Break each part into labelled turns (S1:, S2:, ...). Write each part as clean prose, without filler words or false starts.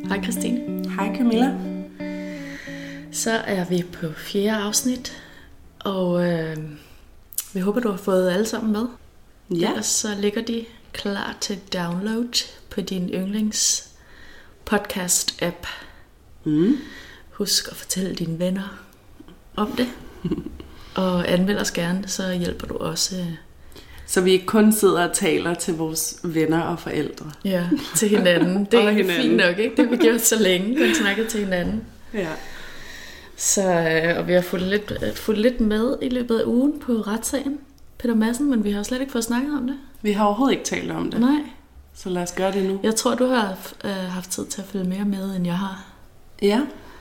S1: Hej Christine.
S2: Hej Camilla.
S1: Så er vi på 4. afsnit, og vi håber, du har fået alle sammen med.
S2: Ja.
S1: Ellers så ligger de klar til download på din yndlings podcast-app. Husk at fortælle dine venner om det, og anmeld os gerne, så hjælper du også.
S2: Så vi ikke kun sidder og taler til vores venner og forældre.
S1: Ja, til hinanden. Det er ikke fint nok, ikke? Det har vi gjort så længe, kun snakket til hinanden.
S2: Ja.
S1: Så, og vi har fulgt lidt med i løbet af ugen på retssagen, Peter Madsen, men vi har jo slet ikke fået snakket om det. Vi
S2: har overhovedet ikke talt om det.
S1: Nej.
S2: Så lad os gøre det nu.
S1: Jeg tror, du har haft tid til at følge mere med, end jeg har.
S2: Ja.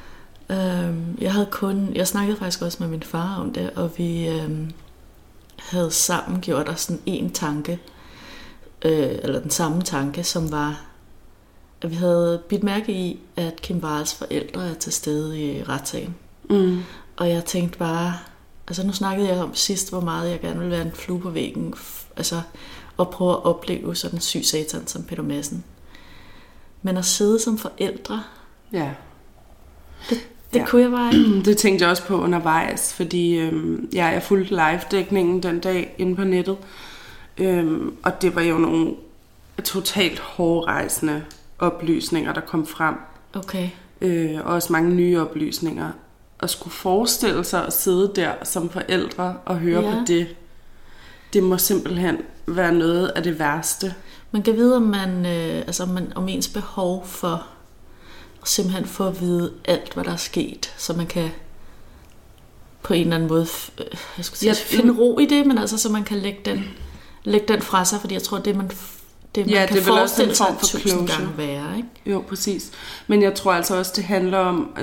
S1: Jeg snakkede faktisk også med min far om det, og vi havde sammen gjort os sådan en tanke, eller den samme tanke, som var, at vi havde bidt mærke i, at Kim Walls forældre er til stede i retssagen. Og jeg tænkte bare, altså nu snakkede jeg om sidst, hvor meget jeg gerne ville være en flue på væggen, altså at prøve at opleve sådan en syg satan som Peter Madsen. Men at sidde som forældre,
S2: ja.
S1: Det kunne jeg bare ikke.
S2: Det tænkte jeg også på undervejs, fordi jeg fulgte live-dækningen den dag inde på nettet. Og det var jo nogle totalt hårdrejsende oplysninger, der kom frem.
S1: Okay.
S2: Og også mange nye oplysninger. At skulle forestille sig at sidde der som forældre og høre på det må simpelthen være noget af det værste.
S1: Man kan vide, om ens behov for simpelthen få at vide alt, hvad der er sket, så man kan på en eller anden måde finde ro i det, men altså så man kan lægge den fra sig, fordi jeg tror, det man kan forestille sig 1000 gange være, ikke?
S2: Jo, præcis. Men jeg tror altså også, det handler om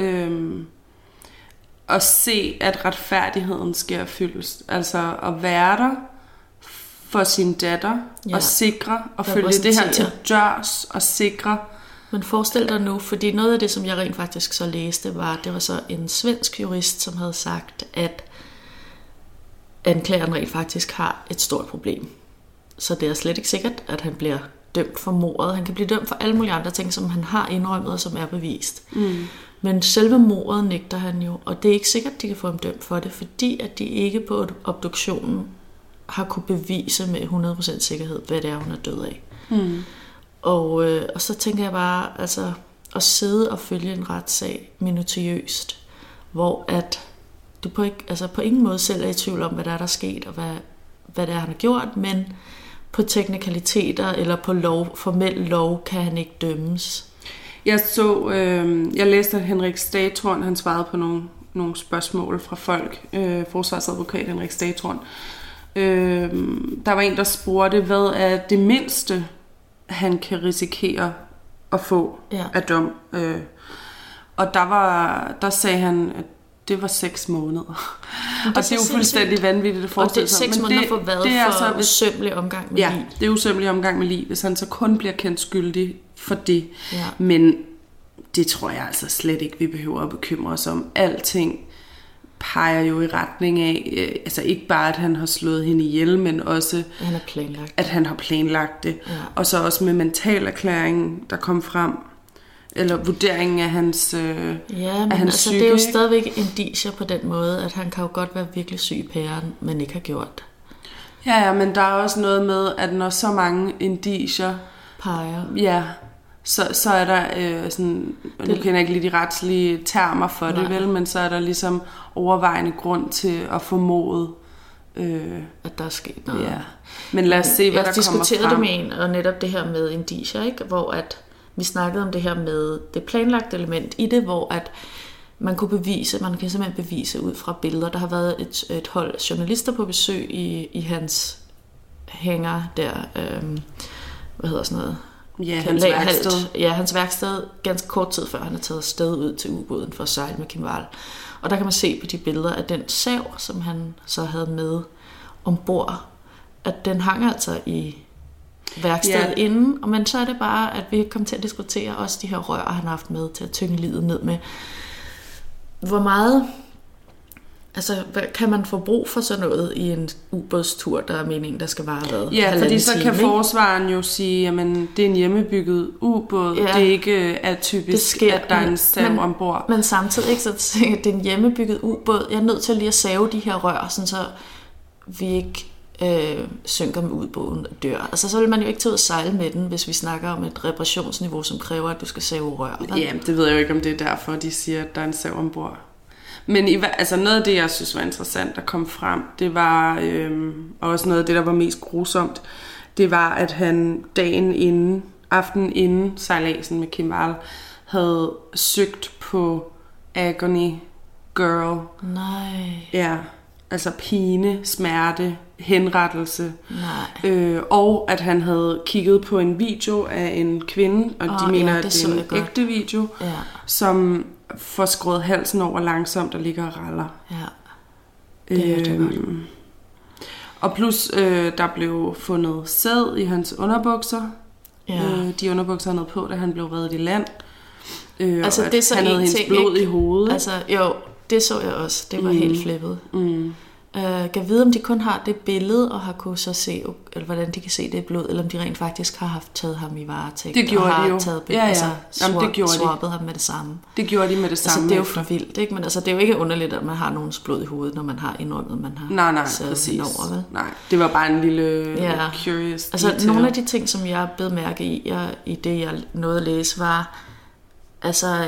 S2: at se, at retfærdigheden sker fyldes. Altså at være der for sin datter, og sikre, og følge det her til dørs, og sikre.
S1: Men forestil dig nu, fordi noget af det, som jeg rent faktisk så læste, det var så en svensk jurist, som havde sagt, at anklageren rent faktisk har et stort problem. Så det er slet ikke sikkert, at han bliver dømt for mordet. Han kan blive dømt for alle mulige andre ting, som han har indrømmet og som er bevist. Men selve mordet nægter han jo, og det er ikke sikkert, at de kan få ham dømt for det, fordi at de ikke på obduktionen har kunne bevise med 100% sikkerhed, hvad det er, hun er død af. Og så tænker jeg bare, altså at sidde og følge en retssag minutiøst, hvor at du på ingen måde selv er i tvivl om, hvad der er sket, og hvad det er, han har gjort, men på teknikaliteter eller på formel lov kan han ikke dømmes.
S2: Jeg læste, at Henrik Stagetorn, han svarede på nogle spørgsmål fra folk, forsvarsadvokat Henrik Stagetorn. Der var en, der spurgte, hvad er det mindste, han kan risikere at få af dom. Og der sagde han, at det var 6 måneder. Og det er jo fuldstændig vanvittigt at forestille sig.
S1: Og det er 6 måneder for hvad?
S2: Det er
S1: for usømmelig omgang med liv?
S2: Ja, det er usømmelig omgang med liv, hvis han så kun bliver kendt skyldig for det. Ja. Men det tror jeg altså slet ikke, vi behøver at bekymre os om. Alting peger jo i retning af, altså ikke bare, at han har slået hende ihjel, men også, at han har planlagt det. Ja. Og så også med mentalerklæringen, der kom frem, eller vurderingen af hans
S1: men altså,
S2: psyke.
S1: Det er jo stadigvæk indicier på den måde, at han kan jo godt være virkelig syg i pæren, men ikke har gjort det.
S2: Ja, men der er også noget med, at når så mange indicier
S1: peger,
S2: så er der sådan, nu kender jeg ikke lige de retslige termer for det, vel, men så er der ligesom overvejende grund til at formode,
S1: at der er sket noget.
S2: Ja. Men lad os se, hvad der kommer frem.
S1: Jeg diskuterede det med en, og netop det her med indicier, ikke? Hvor at vi snakkede om det her med det planlagte element i det, hvor at man kan simpelthen bevise ud fra billeder. Der har været et hold journalister på besøg i hans hænger der, hvad hedder sådan noget?
S2: Ja, hans værksted.
S1: Ja, hans værksted, ganske kort tid før han er taget afsted ud til ubåden for at sejle med Kim Wall. Og der kan man se på de billeder, at den sav, som han så havde med ombord, at den hang altså i værkstedet inden. Men så er det bare, at vi kommer til at diskutere også de her rør, han har haft med til at tynge livet ned med. Hvor meget Altså, kan man få brug for sådan noget i en ubådstur, der er meningen, der skal vare hvad?
S2: Ja, fordi så kan forsvaren jo sige, jamen, det er en hjemmebygget ubåd. Ja. Det er ikke atypisk, at der er en sav ombord.
S1: Men samtidig ikke, så at det er en hjemmebygget ubåd. Jeg er nødt til lige at save de her rør, sådan så vi ikke synker med ubåden og dør. Altså, så vil man jo ikke tage ud og sejle med den, hvis vi snakker om et reparationsniveau, som kræver, at du skal save rør.
S2: Ja, det ved jeg jo ikke, om det er derfor, de siger, at der er en sav ombord. Men altså noget af det, jeg synes var interessant at komme frem, det var også noget af det, der var mest grusomt. Det var, at han aftenen inden sejladsen med Kim Wall, havde søgt på agony girl.
S1: Nej.
S2: Ja, altså pine, smerte, henrettelse.
S1: Nej.
S2: Og at han havde kigget på en video af en kvinde, og de mener, at det er en ægte video, som får skruet halsen over langsomt og ligger og raller.
S1: Ja, det er godt.
S2: Og plus, der blev fundet sæd i hans underbukser. Ja. De underbukser han havde på, da han blev reddet i land.
S1: Altså, det er så
S2: han havde hendes blod i hovedet.
S1: Altså, jo, det så jeg også. Det var helt flippet. Kan vide, om de kun har det billede, og har kunne så se, eller hvordan de kan se det blod, eller om de rent faktisk har haft taget ham i varetægt.
S2: Det gjorde
S1: og
S2: de jo.
S1: Taget swappet ham med det samme.
S2: Det gjorde de med det samme.
S1: Altså, det er jo for vildt, ikke? Men altså, det er jo ikke underligt, at man har nogens blod i hovedet, når man har indrømmet, man har
S2: præcis.
S1: over, vel?
S2: Nej, det var bare en lille curious
S1: altså,
S2: detail.
S1: nogle af de ting, som jeg bed mærke i det, jeg nåede at læse, var, altså,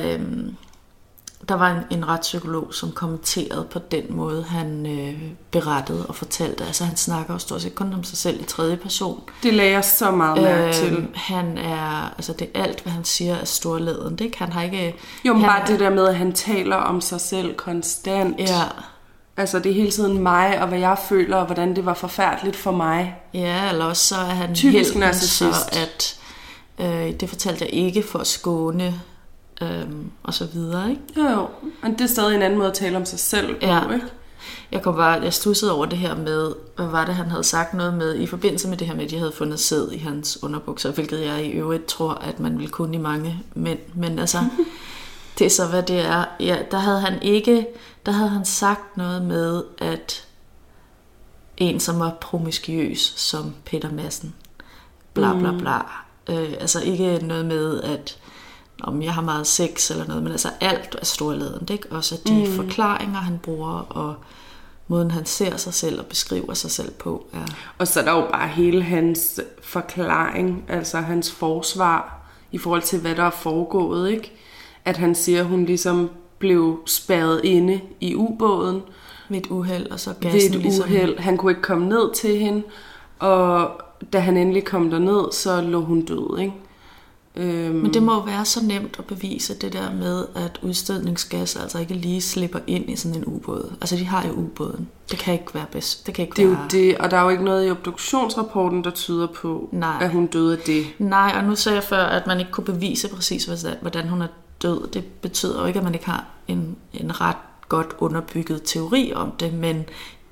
S1: der var en retspsykolog, som kommenterede på den måde, han berettede og fortalte. Altså, han snakker jo stort set kun om sig selv i tredje person.
S2: Det lagde jeg så meget mærke til.
S1: Han er, altså det er alt, hvad han siger, er storladent, ikke? Han har ikke...
S2: Jo, men bare det der med, at han taler om sig selv konstant.
S1: Ja.
S2: Altså, det er hele tiden mig, og hvad jeg føler, og hvordan det var forfærdeligt for mig.
S1: Ja, eller også så er han
S2: typisk
S1: narcissist. Så at det fortalte jeg ikke for at skåne... og så videre, ikke?
S2: Jo, men det er stadig en anden måde at tale om sig selv på, ikke?
S1: Jeg studsede over det her med, hvad var det, han havde sagt noget med, i forbindelse med det her med, at de havde fundet sæd i hans underbukser, hvilket jeg i øvrigt tror, at man vil kunne i mange mænd, men altså, det er så, hvad det er. Ja, der havde han sagt noget med, at en, som var promiskuøs, som Peter Madsen, bla bla bla, altså ikke noget med, at om jeg har meget sex eller noget, men altså alt er storladent, ikke? Også de forklaringer, han bruger, og måden, han ser sig selv og beskriver sig selv på. Ja.
S2: Og så er der jo bare hele hans forklaring, altså hans forsvar, i forhold til, hvad der er foregået, ikke? At han siger, at hun ligesom blev spærret inde i ubåden.
S1: Ved et uheld, og så gassen
S2: ligesom... Han kunne ikke komme ned til hende, og da han endelig kom derned, så lå hun død, ikke?
S1: Men det må jo være så nemt at bevise det der med, at udstødningsgas altså ikke lige slipper ind i sådan en ubåd. Altså, de har jo ubåden. Det kan ikke være bedst. Det er
S2: jo det, og der er jo ikke noget i obduktionsrapporten, der tyder på, at hun døde af det.
S1: Nej, og nu sagde jeg før, at man ikke kunne bevise præcis, hvordan hun er død. Det betyder jo ikke, at man ikke har en ret godt underbygget teori om det, men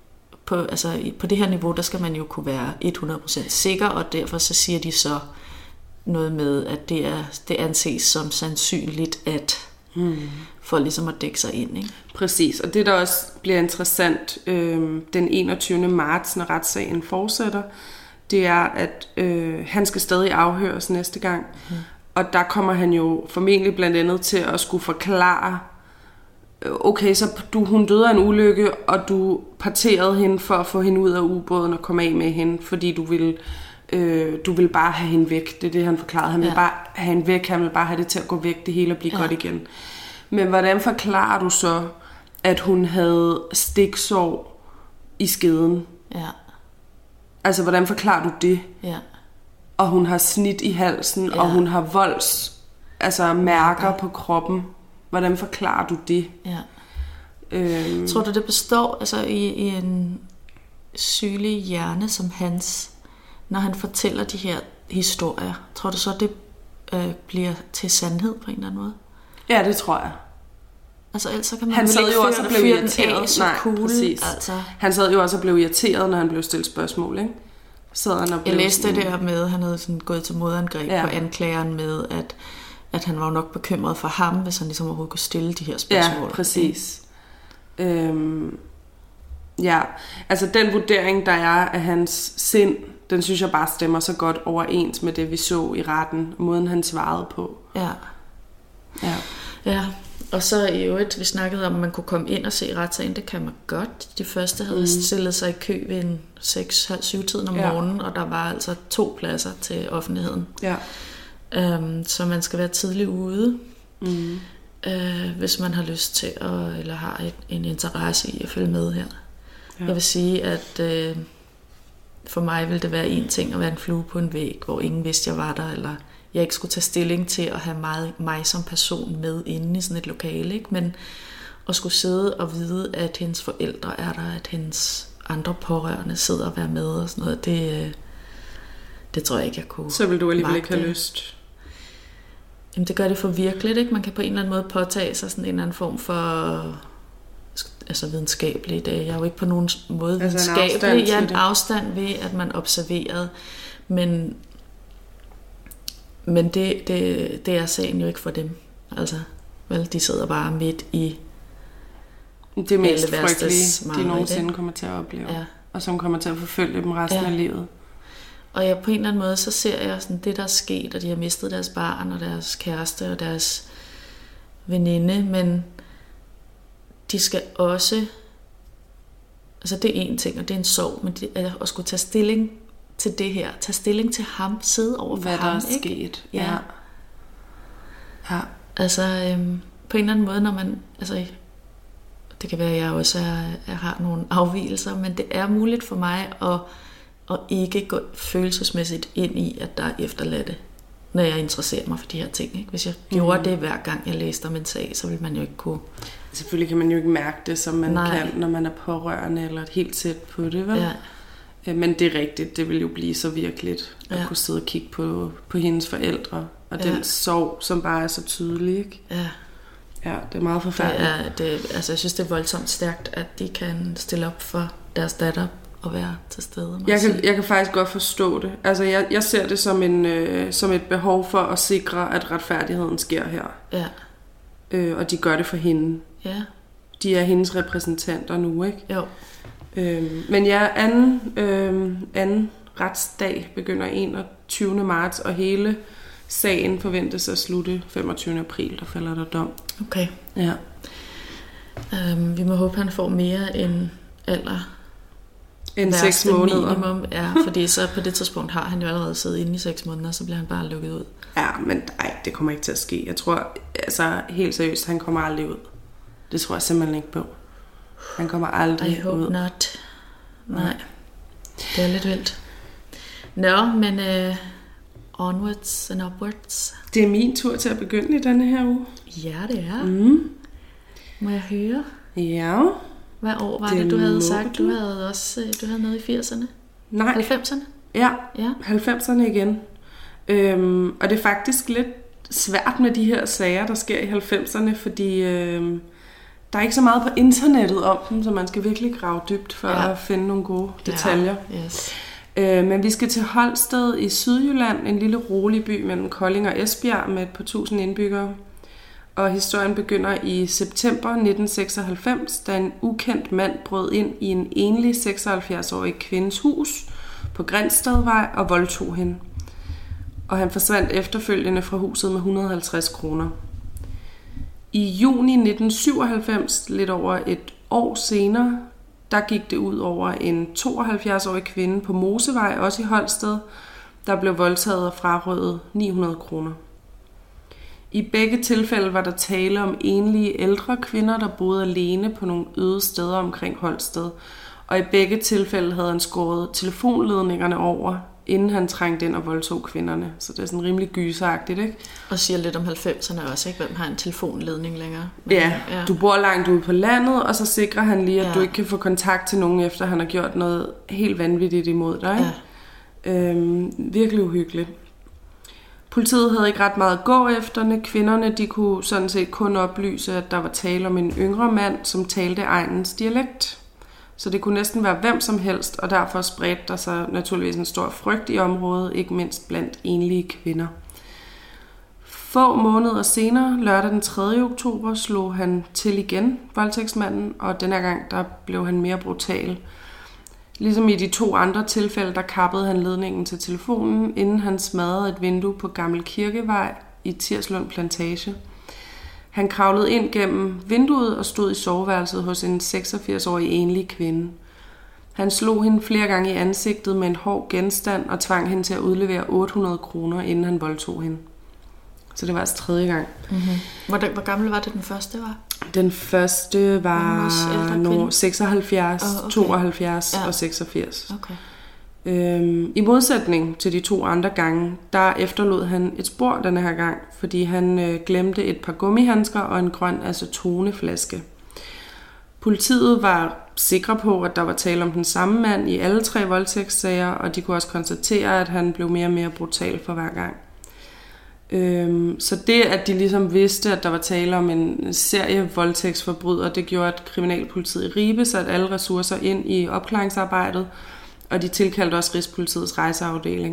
S1: på det her niveau, der skal man jo kunne være 100% sikker, og derfor så siger de så noget med, at det anses som sandsynligt, at for ligesom at dække sig ind, ikke?
S2: Præcis, og det der også bliver interessant den 21. marts, når retssagen fortsætter, det er, at han skal stadig afhøres næste gang, og der kommer han jo formentlig blandt andet til at skulle forklare, okay, så hun døde af en ulykke, og du parterede hende for at få hende ud af ubåden og komme af med hende, fordi du vil bare have hende væk. Det er det, han forklarede. Han vil bare have hende væk. Han vil bare have det til at gå væk, det hele og blive godt igen. Men hvordan forklarer du så, at hun havde stiksår i skeden?
S1: Ja.
S2: Altså, hvordan forklarer du det?
S1: Ja.
S2: Og hun har snit i halsen, og hun har mærker på kroppen. Hvordan forklarer du det?
S1: Ja. Tror du, det består altså i en sygelig hjerne som hans, når han fortæller de her historier? Tror du så, det bliver til sandhed på en eller anden måde?
S2: Ja, det tror jeg.
S1: Altså, ellers så kan man
S2: han sad jo også og blev
S1: irriteret.
S2: Præcis. Altså. Han sad jo også og blev irriteret, når han blev stillet spørgsmål, ikke?
S1: Jeg læste det der med, at han havde sådan gået til modangreb på anklageren med, at han var jo nok bekymret for ham, hvis han ligesom overhovedet kunne stille de her spørgsmål.
S2: Ja, præcis. Ja, altså den vurdering, der er af hans sind, den synes jeg bare stemmer så godt overens med det, vi så i retten, måden han svarede på.
S1: Ja, og så i øvrigt, vi snakkede om, at man kunne komme ind og se retssagen, det kan man godt. De første havde stillet sig i kø ved en 6-7-tiden om morgenen, og der var altså 2 pladser til offentligheden. Ja. Så man skal være tidligt ude, hvis man har lyst til eller har en interesse i at følge med her. Ja. Jeg vil sige, at for mig ville det være en ting at være en flue på en væg, hvor ingen vidste, jeg var der, eller jeg ikke skulle tage stilling til at have mig som person med inde i sådan et lokale, ikke? Men at skulle sidde og vide, at hendes forældre er der, at hendes andre pårørende sidder og være med og sådan noget, det tror jeg ikke, jeg kunne.
S2: Så vil du alligevel ikke have lyst?
S1: Jamen det gør det for virkeligt, ikke? Man kan på en eller anden måde påtage sig sådan en eller anden form for videnskabelig. Jeg er jo ikke på nogen måde videnskabelig. Jeg er en afstand ved, at man observerede, men det er sagen jo ikke for dem. Altså, vel, de sidder bare midt i
S2: det mest frygtelige, de nogensinde kommer til at opleve. Ja. Og som kommer til at forfølge dem resten af livet.
S1: Og jeg på en eller anden måde, så ser jeg sådan det, der er sket, og de har mistet deres barn, og deres kæreste, og deres veninde, men de skal også, altså det er en ting, og det er en sorg, men det er at skulle tage stilling til det her, tage stilling til ham, sidde over for ham,
S2: hvad der er
S1: ikke?
S2: sket.
S1: Ja. Altså på en eller anden måde, når man, altså det kan være, at jeg også har nogle afvigelser, men det er muligt for mig at ikke gå følelsesmæssigt ind i, at der er efterladte, når jeg interesserer mig for de her ting. Ikke? Hvis jeg gjorde det hver gang, jeg læste om en sag, så ville man jo ikke kunne.
S2: Selvfølgelig kan man jo ikke mærke det, som man kan, når man er pårørende eller helt tæt på det, vel? Ja. Men det er rigtigt, det vil jo blive så virkeligt at kunne sidde og kigge på hendes forældre, og den sorg, som bare er så tydelig, ikke? Ja, det er meget forfærdeligt.
S1: Altså jeg synes, det er voldsomt stærkt, at de kan stille op for deres datter og være til stede.
S2: Jeg kan faktisk godt forstå det. Altså jeg ser det som et behov for at sikre, at retfærdigheden sker her. Ja. Og de gør det for hende. Ja. De er hendes repræsentanter nu, ikke? Jo. Men ja, anden retsdag begynder 21. marts, og hele sagen forventes at slutte 25. april, der falder der dom.
S1: Okay. Ja. Vi må håbe, han får mere end
S2: 6 måneder.
S1: Minimum, ja, fordi så på det tidspunkt har han jo allerede siddet inde i 6 måneder, så bliver han bare lukket ud.
S2: Ja, men nej, det kommer ikke til at ske. Jeg tror, altså helt seriøst, han kommer aldrig ud. Det tror jeg simpelthen ikke på. Han kommer aldrig ud.
S1: I hope not. Nej, det er lidt vildt. Nå, men onwards and upwards.
S2: Det er min tur til at begynde i denne her uge.
S1: Ja, det er. Må jeg høre?
S2: Ja.
S1: Hvad år var det, du havde sagt? Du havde noget i 80'erne?
S2: Nej.
S1: 90'erne?
S2: Ja, 90'erne igen. Og det er faktisk lidt svært med de her sager, der sker i 90'erne, fordi der er ikke så meget på internettet om dem, så man skal virkelig grave dybt for at finde nogle gode detaljer. Ja. Yes. Men vi skal til Holsted i Sydjylland, en lille rolig by mellem Kolding og Esbjerg med et par tusind indbyggere. Og historien begynder i september 1996, da en ukendt mand brød ind i en enlig 76-årig kvindes hus på Grindstedvej og voldtog hende. Og han forsvandt efterfølgende fra huset med 150 kroner. I juni 1997, lidt over et år senere, der gik det ud over en 72-årig kvinde på Mosevej, også i Holsted, der blev voldtaget og frarøvet 900 kroner. I begge tilfælde var der tale om enlige ældre kvinder, der boede alene på nogle øde steder omkring Holsted. Og i begge tilfælde havde han skåret telefonledningerne over, inden han trængte ind og voldtog kvinderne. Så det er sådan rimelig gyseragtigt, ikke?
S1: Og siger lidt om 90'erne også, ikke? Hvem har en telefonledning længere? Men,
S2: ja, du bor langt ude på landet, og så sikrer han lige, at du ikke kan få kontakt til nogen, efter han har gjort noget helt vanvittigt imod dig. Ja. Virkelig uhyggeligt. Politiet havde ikke ret meget at gå efter. Kvinderne, de kunne sådan set kun oplyse, at der var tale om en yngre mand, som talte egnens dialekt. Så det kunne næsten være hvem som helst, og derfor spredte der sig naturligvis en stor frygt i området, ikke mindst blandt enlige kvinder. Få måneder senere, lørdag den 3. oktober, slog han til igen, voldtægtsmanden, og denne gang der blev han mere brutal. Ligesom i de 2 andre tilfælde, der kappede han ledningen til telefonen, inden han smadrede et vindue på Gammel Kirkevej i Tirslund Plantage. Han kravlede ind gennem vinduet og stod i soveværelset hos en 86-årig enlig kvinde. Han slog hende flere gange i ansigtet med en hård genstand og tvang hende til at udlevere 800 kroner, inden han voldtog hende. Så det var altså 3. gang.
S1: Mm-hmm. Hvor gammel var det, den første var?
S2: Den første var 76, okay. 72 og 86.
S1: Okay.
S2: I modsætning til de 2 andre gange, der efterlod han et spor denne her gang, fordi han glemte et par gummihandsker og en grøn acetoneflaske. Politiet var sikre på, at der var tale om den samme mand i alle 3 voldtægtssager, og de kunne også konstatere, at han blev mere og mere brutal for hver gang. Så det, at de ligesom vidste, at der var tale om en serie voldtægtsforbryder, det gjorde, at kriminalpolitiet i Ribe satte alle ressourcer ind i opklaringsarbejdet, og de tilkaldte også Rigspolitiets rejseafdeling.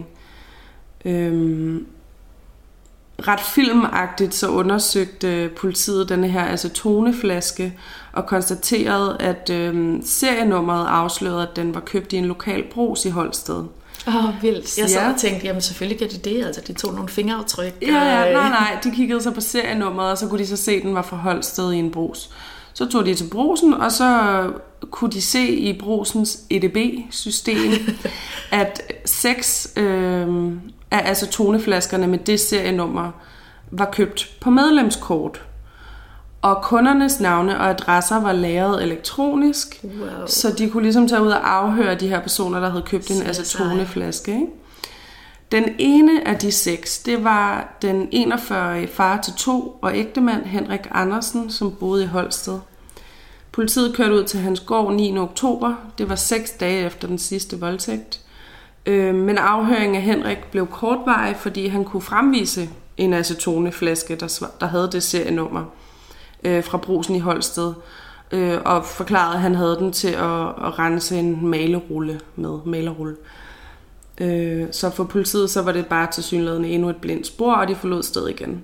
S2: Ret filmagtigt så undersøgte politiet denne her acetoneflaske og konstaterede, at serienummeret afslørede, at den var købt i en lokal brugs i Holsted.
S1: Vildt. Jeg så og tænkte, jamen selvfølgelig gør de det, altså de tog nogle fingeraftryk.
S2: Nej, de kiggede så på serienummeret, og så kunne de så se, at den var fra Holsted i en brugs. Så tog de til brugsen, og så kunne de se i brugsens EDB-system, at 6 af acetoneflaskerne med det serienummer var købt på medlemskort. Og kundernes navne og adresser var lagret elektronisk, så de kunne ligesom tage ud og afhøre de her personer, der havde købt en acetoneflaske. Ikke? Den ene af de 6, det var den 41-årige far til 2 og ægtemand Henrik Andersen, som boede i Holsted. Politiet kørte ud til hans gård 9. oktober. Det var 6 dage efter den sidste voldtægt. Men afhøringen af Henrik blev kortvarig, fordi han kunne fremvise en acetoneflaske, der havde det serienummer fra brugsen i Holsted, og forklarede, at han havde den til at rense en malerrulle med. Så for politiet så var det bare tilsyneladende endnu et blindt spor, og de forlod stedet igen.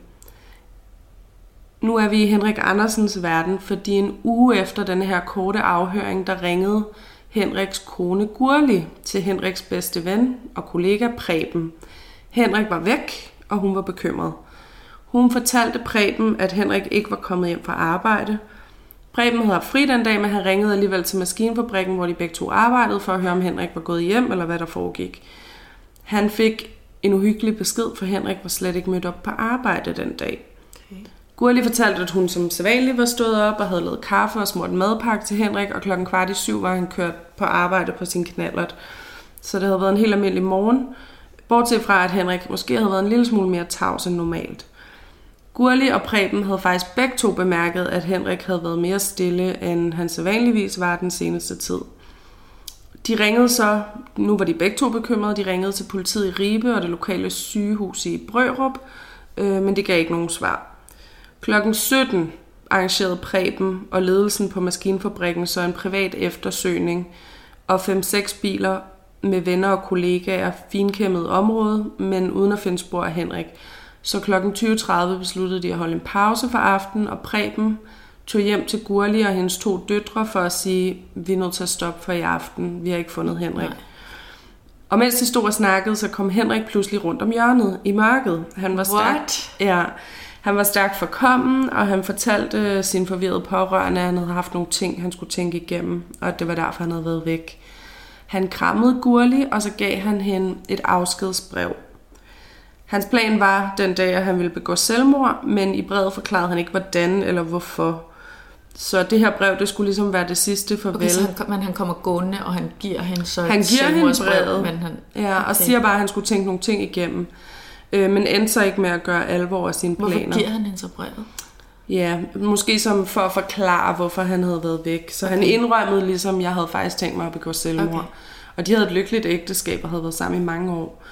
S2: Nu er vi i Henrik Andersens verden, fordi en uge efter denne her korte afhøring, der ringede Henriks kone Gurli til Henriks bedste ven og kollega Preben. Henrik var væk, og hun var bekymret. Hun fortalte Preben, at Henrik ikke var kommet hjem fra arbejde. Preben havde haft fri den dag, men han ringede alligevel til maskinfabrikken, hvor de begge 2 arbejdede, for at høre, om Henrik var gået hjem, eller hvad der foregik. Han fik en uhyggelig besked, for Henrik var slet ikke mødt op på arbejde den dag. Okay. Gurli fortalte, at hun som sædvanligt var stået op og havde lavet kaffe og smurt madpakke til Henrik, og 6:15 var han kørt på arbejde på sin knallert. Så det havde været en helt almindelig morgen, bortset fra, at Henrik måske havde været en lille smule mere tavs end normalt. Gurli og Preben havde faktisk begge 2 bemærket, at Henrik havde været mere stille, end han sædvanligvis var den seneste tid. De ringede så, nu var de begge 2 bekymrede, de ringede til politiet i Ribe og det lokale sygehus i Brørup, men det gav ikke nogen svar. 17:00 arrangerede Preben og ledelsen på maskinfabrikken så en privat eftersøgning, og 5-6 biler med venner og kollegaer finkæmmede området, men uden at finde spor af Henrik. Så 20:30 besluttede de at holde en pause for aftenen, og Preben tog hjem til Gurli og hendes 2 døtre for at sige, vi er nødt til at stoppe for i aften, vi har ikke fundet Henrik. Nej. Og mens de stod og snakkede, så kom Henrik pludselig rundt om hjørnet i mørket. Han var stærkt forkommen, og han fortalte sin forvirrede pårørende, at han havde haft nogle ting, han skulle tænke igennem, og at det var derfor, han havde været væk. Han krammede Gurli, og så gav han hende et afskedsbrev. Hans plan var den dag, at han ville begå selvmord, men i brevet forklarede han ikke, hvordan eller hvorfor. Så det her brev, det skulle ligesom være det sidste farvel. Okay,
S1: så han kommer gående, og han giver hende så
S2: han
S1: et
S2: giver hende
S1: brevet.
S2: Men og siger bare, at han skulle tænke nogle ting igennem. Men endte så ikke med at gøre alvor af sine planer.
S1: Hvorfor giver han hende så brevet?
S2: Ja, måske som for at forklare, hvorfor han havde været væk. Så han indrømmede ligesom, jeg havde faktisk tænkt mig at begå selvmord. Okay. Og de havde et lykkeligt ægteskab og havde været sammen i mange år.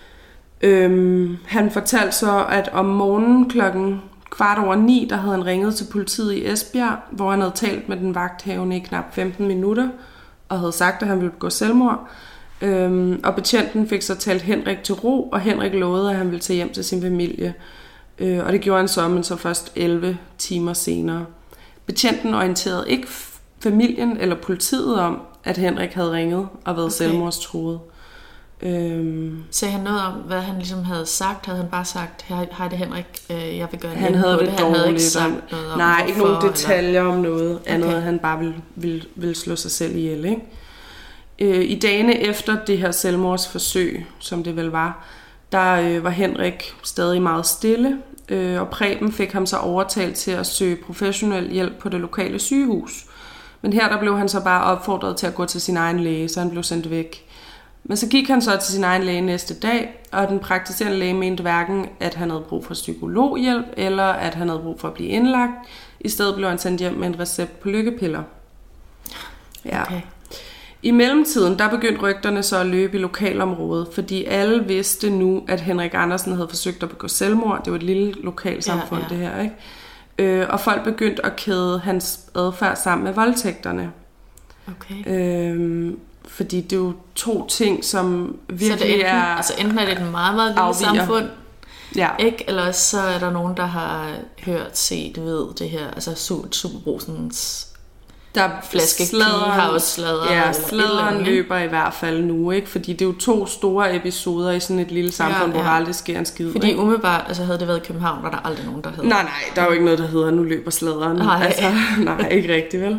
S2: Han fortalte så, at om morgenen 9:15, der havde han ringet til politiet i Esbjerg, hvor han havde talt med den vagthavende i knap 15 minutter, og havde sagt, at han ville begå selvmord. Og betjenten fik så talt Henrik til ro, og Henrik lovede, at han ville tage hjem til sin familie. Og det gjorde han så, men så først 11 timer senere. Betjenten orienterede ikke familien eller politiet om, at Henrik havde ringet og været selvmordstruet.
S1: Sagde han noget om, hvad han ligesom havde sagt? Havde han bare sagt, hej det Henrik, jeg vil gøre det?
S2: Han havde det dårligt.
S1: Han havde ikke sagt noget om
S2: nej,
S1: hvorfor,
S2: ikke nogen detaljer om noget andet,
S1: Okay.
S2: end han bare ville slå sig selv ihjel. Ikke? I dagene efter det her selvmordsforsøg, som det vel var, der var Henrik stadig meget stille, og Preben fik ham så overtalt til at søge professionel hjælp på det lokale sygehus. Men her der blev han så bare opfordret til at gå til sin egen læge, så han blev sendt væk. Men så gik han så til sin egen læge næste dag, og den praktiserende læge mente hverken, at han havde brug for psykologhjælp, eller at han havde brug for at blive indlagt. I stedet blev han sendt hjem med en recept på lykkepiller. Ja.
S1: Okay.
S2: I mellemtiden, der begyndte rygterne så at løbe i lokalområdet, fordi alle vidste nu, at Henrik Andersen havde forsøgt at begå selvmord. Det var et lille lokalsamfund, det her, ikke? Og folk begyndte at kæde hans adfærd sammen med voldtægterne.
S1: Okay.
S2: Fordi det er jo to ting, som virkelig
S1: så det
S2: er
S1: altså enten er det et meget, meget lille samfund, ikke? Eller så er der nogen, der har hørt, set, ved det her, altså Superbrusens
S2: der
S1: flaskekige har også sladret.
S2: Ja, sladeren løber i hvert fald nu, ikke? Fordi det er jo 2 store episoder i sådan et lille samfund, hvor der aldrig sker en skid.
S1: Fordi umiddelbart, altså havde det været i København, var der aldrig nogen, der hedder.
S2: Nej, der er jo ikke noget, der hedder, nu løber sladeren. Nej, ikke rigtigt, vel?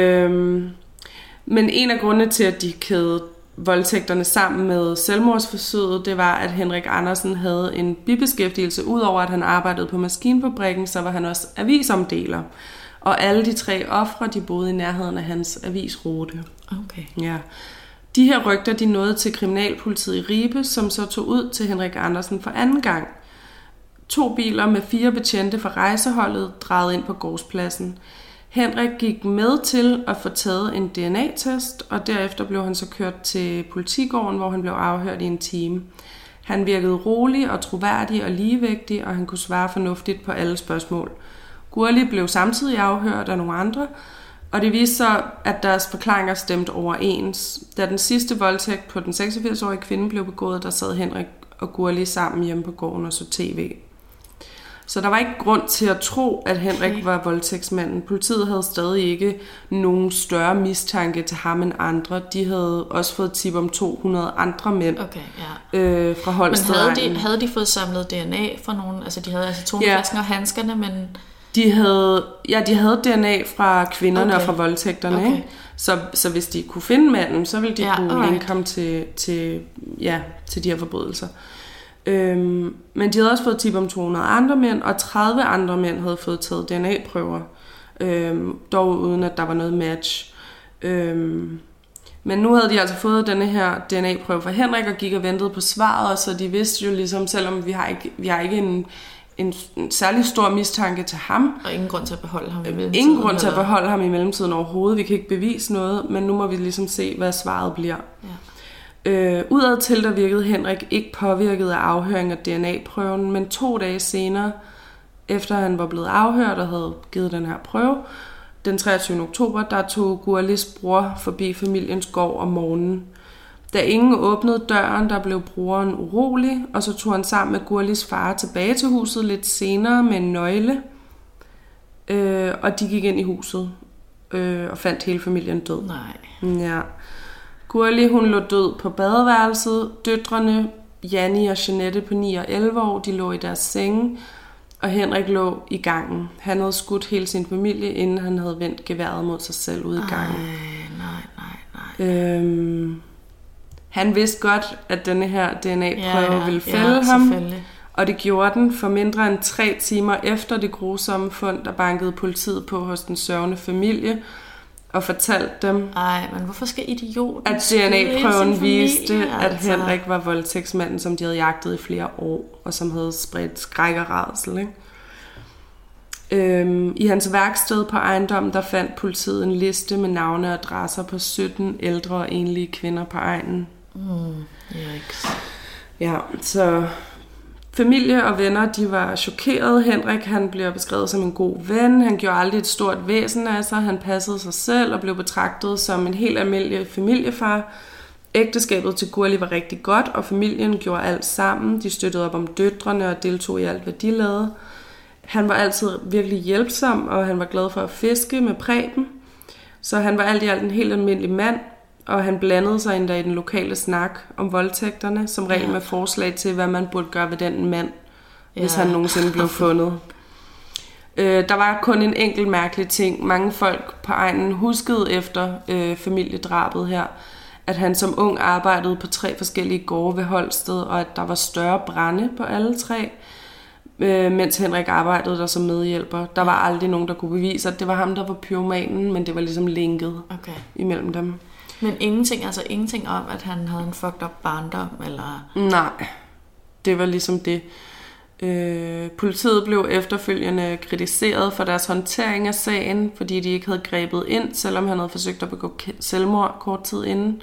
S2: Men en af grundene til, at de kædede voldtægterne sammen med selvmordsforsøget, det var, at Henrik Andersen havde en bibeskæftigelse. Udover at han arbejdede på maskinfabrikken, så var han også avisomdeler. Og alle de 3 ofre, de boede i nærheden af hans avisrute.
S1: Okay.
S2: Ja. De her rygter, de nåede til kriminalpolitiet i Ribe, som så tog ud til Henrik Andersen for anden gang. 2 biler med 4 betjente fra rejseholdet drejede ind på gårdspladsen. Henrik gik med til at få taget en DNA-test, og derefter blev han så kørt til politigården, hvor han blev afhørt i en time. Han virkede rolig og troværdig og ligevægtig, og han kunne svare fornuftigt på alle spørgsmål. Gurli blev samtidig afhørt af nogle andre, og det viste sig, at deres forklaringer stemte overens. Da den sidste voldtægt på den 86-årige kvinde blev begået, der sad Henrik og Gurli sammen hjemme på gården og så tv. Så der var ikke grund til at tro, at Henrik var voldtægtsmanden. Politiet havde stadig ikke nogen større mistanke til ham end andre. De havde også fået tip om 200 andre mænd fra Holsted.
S1: Men havde de fået samlet DNA fra nogen? Altså de havde altså toneflasken og handskerne, men...
S2: De havde DNA fra kvinderne og fra voldtægterne. Ikke? Så hvis de kunne finde manden, så ville de kunne linke ham til de her forbrydelser. Men de havde også fået tip om 200 andre mænd, og 30 andre mænd havde fået taget DNA-prøver, dog uden at der var noget match. Men nu havde de altså fået denne her DNA-prøve fra Henrik og gik og ventede på svaret, så de vidste jo ligesom, selvom vi har ikke en særlig stor mistanke til ham.
S1: Og ingen grund til at beholde ham i mellemtiden.
S2: Ingen grund til at beholde ham i mellemtiden overhovedet. Vi kan ikke bevise noget, men nu må vi ligesom se, hvad svaret bliver. Udadtil der virkede Henrik ikke påvirket af afhøring af DNA-prøven, men 2 dage senere, efter han var blevet afhørt og havde givet den her prøve, den 23. oktober, der tog Gurlis bror forbi familiens gård om morgenen. Da ingen åbnede døren, der blev broren urolig, og så tog han sammen med Gurlis far tilbage til huset lidt senere med en nøgle, og de gik ind i huset og fandt hele familien død.
S1: Nej.
S2: Ja. Gurli, hun lå død på badeværelset. Døtrene, Janni og Jeanette på 9 og 11 år, de lå i deres senge, og Henrik lå i gangen. Han havde skudt hele sin familie, inden han havde vendt geværet mod sig selv ude i gangen.
S1: Nej.
S2: Han vidste godt, at denne her DNA-prøve ville fælde ham, og det gjorde den. For mindre end 3 timer efter det grusomme fund, der bankede politiet på hos den sørgende familie, og fortalte dem,
S1: men hvorfor skal idioten
S2: at DNA-prøven viste, at Henrik var voldtægtsmanden, som de havde jagtet i flere år, og som havde spredt skræk og rædsel. Ikke? I hans værksted på ejendommen, der fandt politiet en liste med navne og adresser på 17 ældre og enlige kvinder på egnen. Ja, så familie og venner, de var chokerede. Henrik, han bliver beskrevet som en god ven. Han gjorde aldrig et stort væsen af sig. Han passede sig selv og blev betragtet som en helt almindelig familiefar. Ægteskabet til Gurli var rigtig godt, og familien gjorde alt sammen. De støttede op om døtrene og deltog i alt, hvad de lavede. Han var altid virkelig hjælpsom, og han var glad for at fiske med Preben. Så han var alt i alt en helt almindelig mand, og han blandede sig endda i den lokale snak om voldtægterne, som regel med forslag til, hvad man burde gøre ved den mand, hvis han nogensinde blev fundet. Der var kun en enkelt mærkelig ting. Mange folk på egnen huskede efter familiedrabet her, at han som ung arbejdede på 3 forskellige gårde ved Holsted, og at der var større brande på alle 3, mens Henrik arbejdede der som medhjælper. Der var aldrig nogen, der kunne bevise, at det var ham, der var pyromanen, men det var ligesom linket imellem dem.
S1: Men ingenting om, at han havde en fucked up barndom, eller...
S2: Nej, det var ligesom det. Politiet blev efterfølgende kritiseret for deres håndtering af sagen, fordi de ikke havde grebet ind, selvom han havde forsøgt at begå selvmord kort tid inden.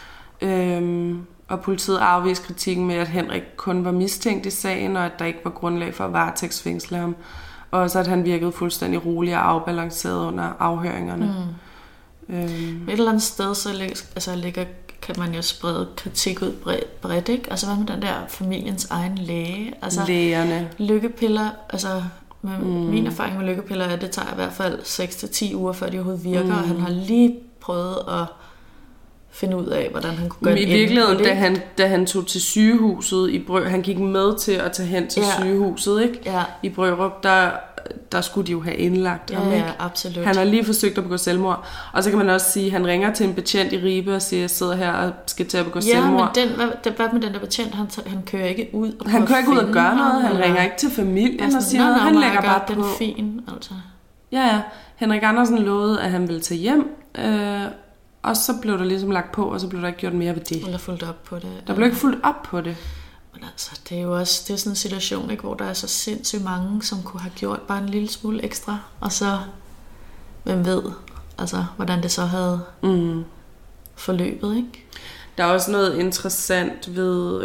S2: Og politiet afviste kritikken med, at Henrik kun var mistænkt i sagen, og at der ikke var grundlag for at varetægtsfængsle ham. Og også at han virkede fuldstændig rolig og afbalanceret under afhøringerne.
S1: Et eller andet sted, så kan man jo sprede kritik ud bredt, ikke? Altså hvad med den der familiens egen læge? Altså,
S2: lægerne.
S1: Lykkepiller, altså min erfaring med lykkepiller er, at det tager i hvert fald 6-10 uger, før de overhovedet virker, og han har lige prøvet at finde ud af, hvordan han kunne gøre det.
S2: I virkeligheden, da han tog til sygehuset i Brørup, han gik med til at tage hen til sygehuset, ikke?
S1: Ja.
S2: I Brørup, der skulle de jo have indlagt ham, ikke?
S1: Ja, absolut.
S2: Han har lige forsøgt at begå selvmord. Og så kan man også sige, at han ringer til en betjent i Ribe og siger, at jeg sidder her og skal til at begå selvmord.
S1: Ja, men hvad med den der betjent? Han kører ikke ud og
S2: han kører ikke ud og gøre noget. Han ringer ikke til familien og siger noget. Han lægger bare på.
S1: Den fin, altså.
S2: Ja. Henrik Andersen lovede, at han ville tage hjem, og så blev der ligesom lagt på, og så blev der ikke gjort mere ved det.
S1: Eller fulgt op på det.
S2: Der blev ikke fulgt op på det.
S1: Men altså, det er jo også sådan en situation, ikke, hvor der er så sindssygt mange, som kunne have gjort bare en lille smule ekstra. Og så, hvem ved, altså, hvordan det så havde forløbet, ikke?
S2: Der er også noget interessant ved...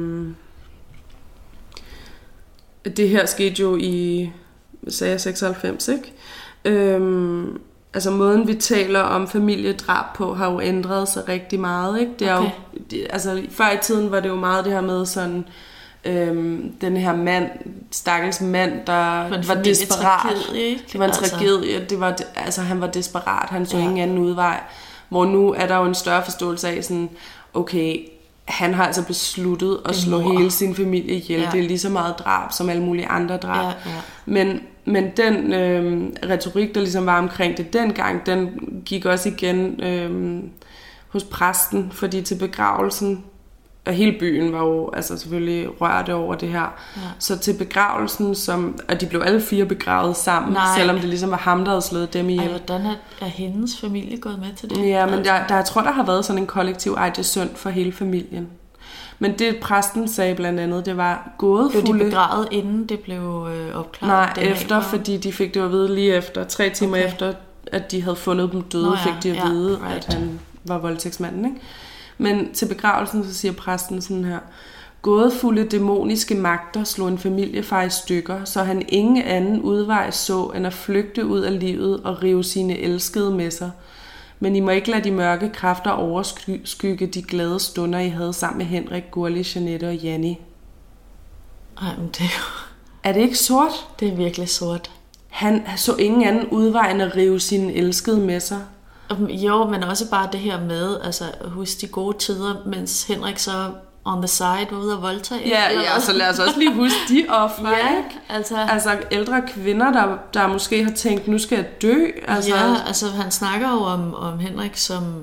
S2: det her skete jo i 96, ikke? Altså måden vi taler om familiedrab på har jo ændret sig rigtig meget, ikke? Det er jo, altså før i tiden var det jo meget det her med sådan den her mand, stakkels mand, der var desperat. Det var en tragedie. Det var altså han var desperat. Han så ingen anden udvej. Hvor nu er der jo en større forståelse af sådan, okay, han har altså besluttet at slå hele sin familie ihjel. Det er lige så meget drab som alle mulige andre drab. Men den retorik, der ligesom var omkring det dengang, den gik også igen hos præsten, fordi til begravelsen, og hele byen var jo altså selvfølgelig rørte over det her. Ja. Så til begravelsen, og de blev alle 4 begravet sammen, selvom det ligesom var ham, der havde slået dem ihjel.
S1: Hvordan er hendes familie gået med til det?
S2: Ja, men jeg tror, der har været sådan en kollektiv, det er synd for hele familien. Men det præsten sagde blandt andet, det var gådefulde...
S1: Blev de begravet, inden det blev opklaret?
S2: Nej, efter, fordi de fik det at vide lige efter, 3 timer efter, at de havde fundet dem døde, fik de at vide, at han var voldtægtsmanden, ikke? Men til begravelsen, så siger præsten sådan her: gådefulde dæmoniske magter slog en familiefar i stykker, så han ingen anden udvej så, end at flygte ud af livet og rive sine elskede med sig. Men I må ikke lade de mørke kræfter overskygge de glade stunder, I havde sammen med Henrik, Gurli, Jeanette og Janni.
S1: Ej, men det er jo...
S2: Er det ikke sort?
S1: Det er virkelig sort.
S2: Han så ingen anden udvej end at rive sine elskede med sig.
S1: Jo, men også bare det her med, altså husk de gode tider, mens Henrik så on the side var ude og voldtage.
S2: Ja, så lad os også lige huske de ofre,
S1: ikke?
S2: Altså ældre kvinder, der måske har tænkt, nu skal jeg dø. Altså...
S1: Ja, altså han snakker jo om Henrik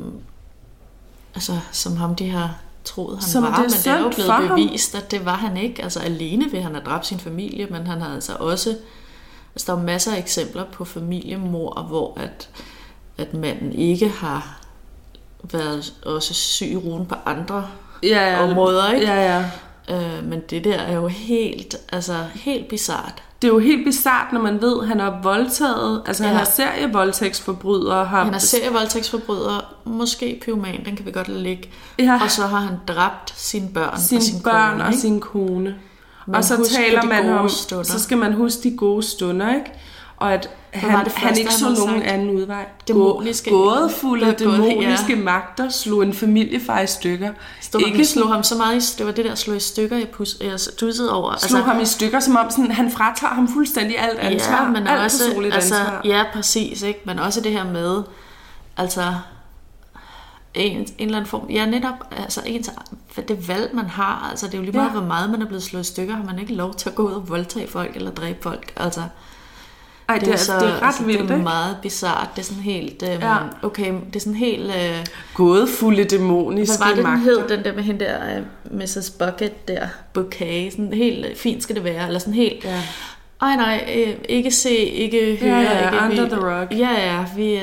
S1: som ham de har troet han
S2: som
S1: var, men det er jo blevet bevist, at det var han ikke. Altså alene ved han har dræbt sin familie, men han har altså også, altså der er masser af eksempler på familiemord, hvor at manden ikke har været også syg i ruden på andre områder, ikke?
S2: Ja.
S1: Men det der er jo helt bizart.
S2: Det er jo helt bizart, når man ved, at han har voldtaget, altså han er serievoldtægtsforbryder. Han er
S1: serievoldtægtsforbryder, måske pyroman, den kan vi godt lade ligge. Ja. Og så har han dræbt sine børn
S2: og sin kone. Og så taler man om, så skal man huske de gode stunder, ikke? og at han ikke så nogen anden udvej. Dæmoniske magter slog en familiefar i stykker.
S1: Slog ham så meget i stykker. Det var det der slå i stykker, jeg tussede over.
S2: Slog ham i stykker, som om sådan, han fratager ham fuldstændig alt ansvar.
S1: Ja, men
S2: alt
S1: også,
S2: personligt ansvar.
S1: Ja, præcis. Ikke? Men også det her med, altså en eller anden form, ja netop, altså det valg man har, altså det er jo lige meget, hvor meget man er blevet slået i stykker, har man ikke lov til at gå ud og voldtage folk eller dræbe folk, altså.
S2: Ej, det er ret vildt,
S1: ikke? Det er meget bizarrt, det er sådan helt, okay, det er sådan helt
S2: gådefulde, dæmoniske magter.
S1: Hvad var det, den hed, den der med hende der, Mrs. Bucket der, bouquet, sådan helt fint skal det være, eller sådan helt, nej, ikke se, ikke høre, ikke
S2: under the rock.
S1: Ja, vi,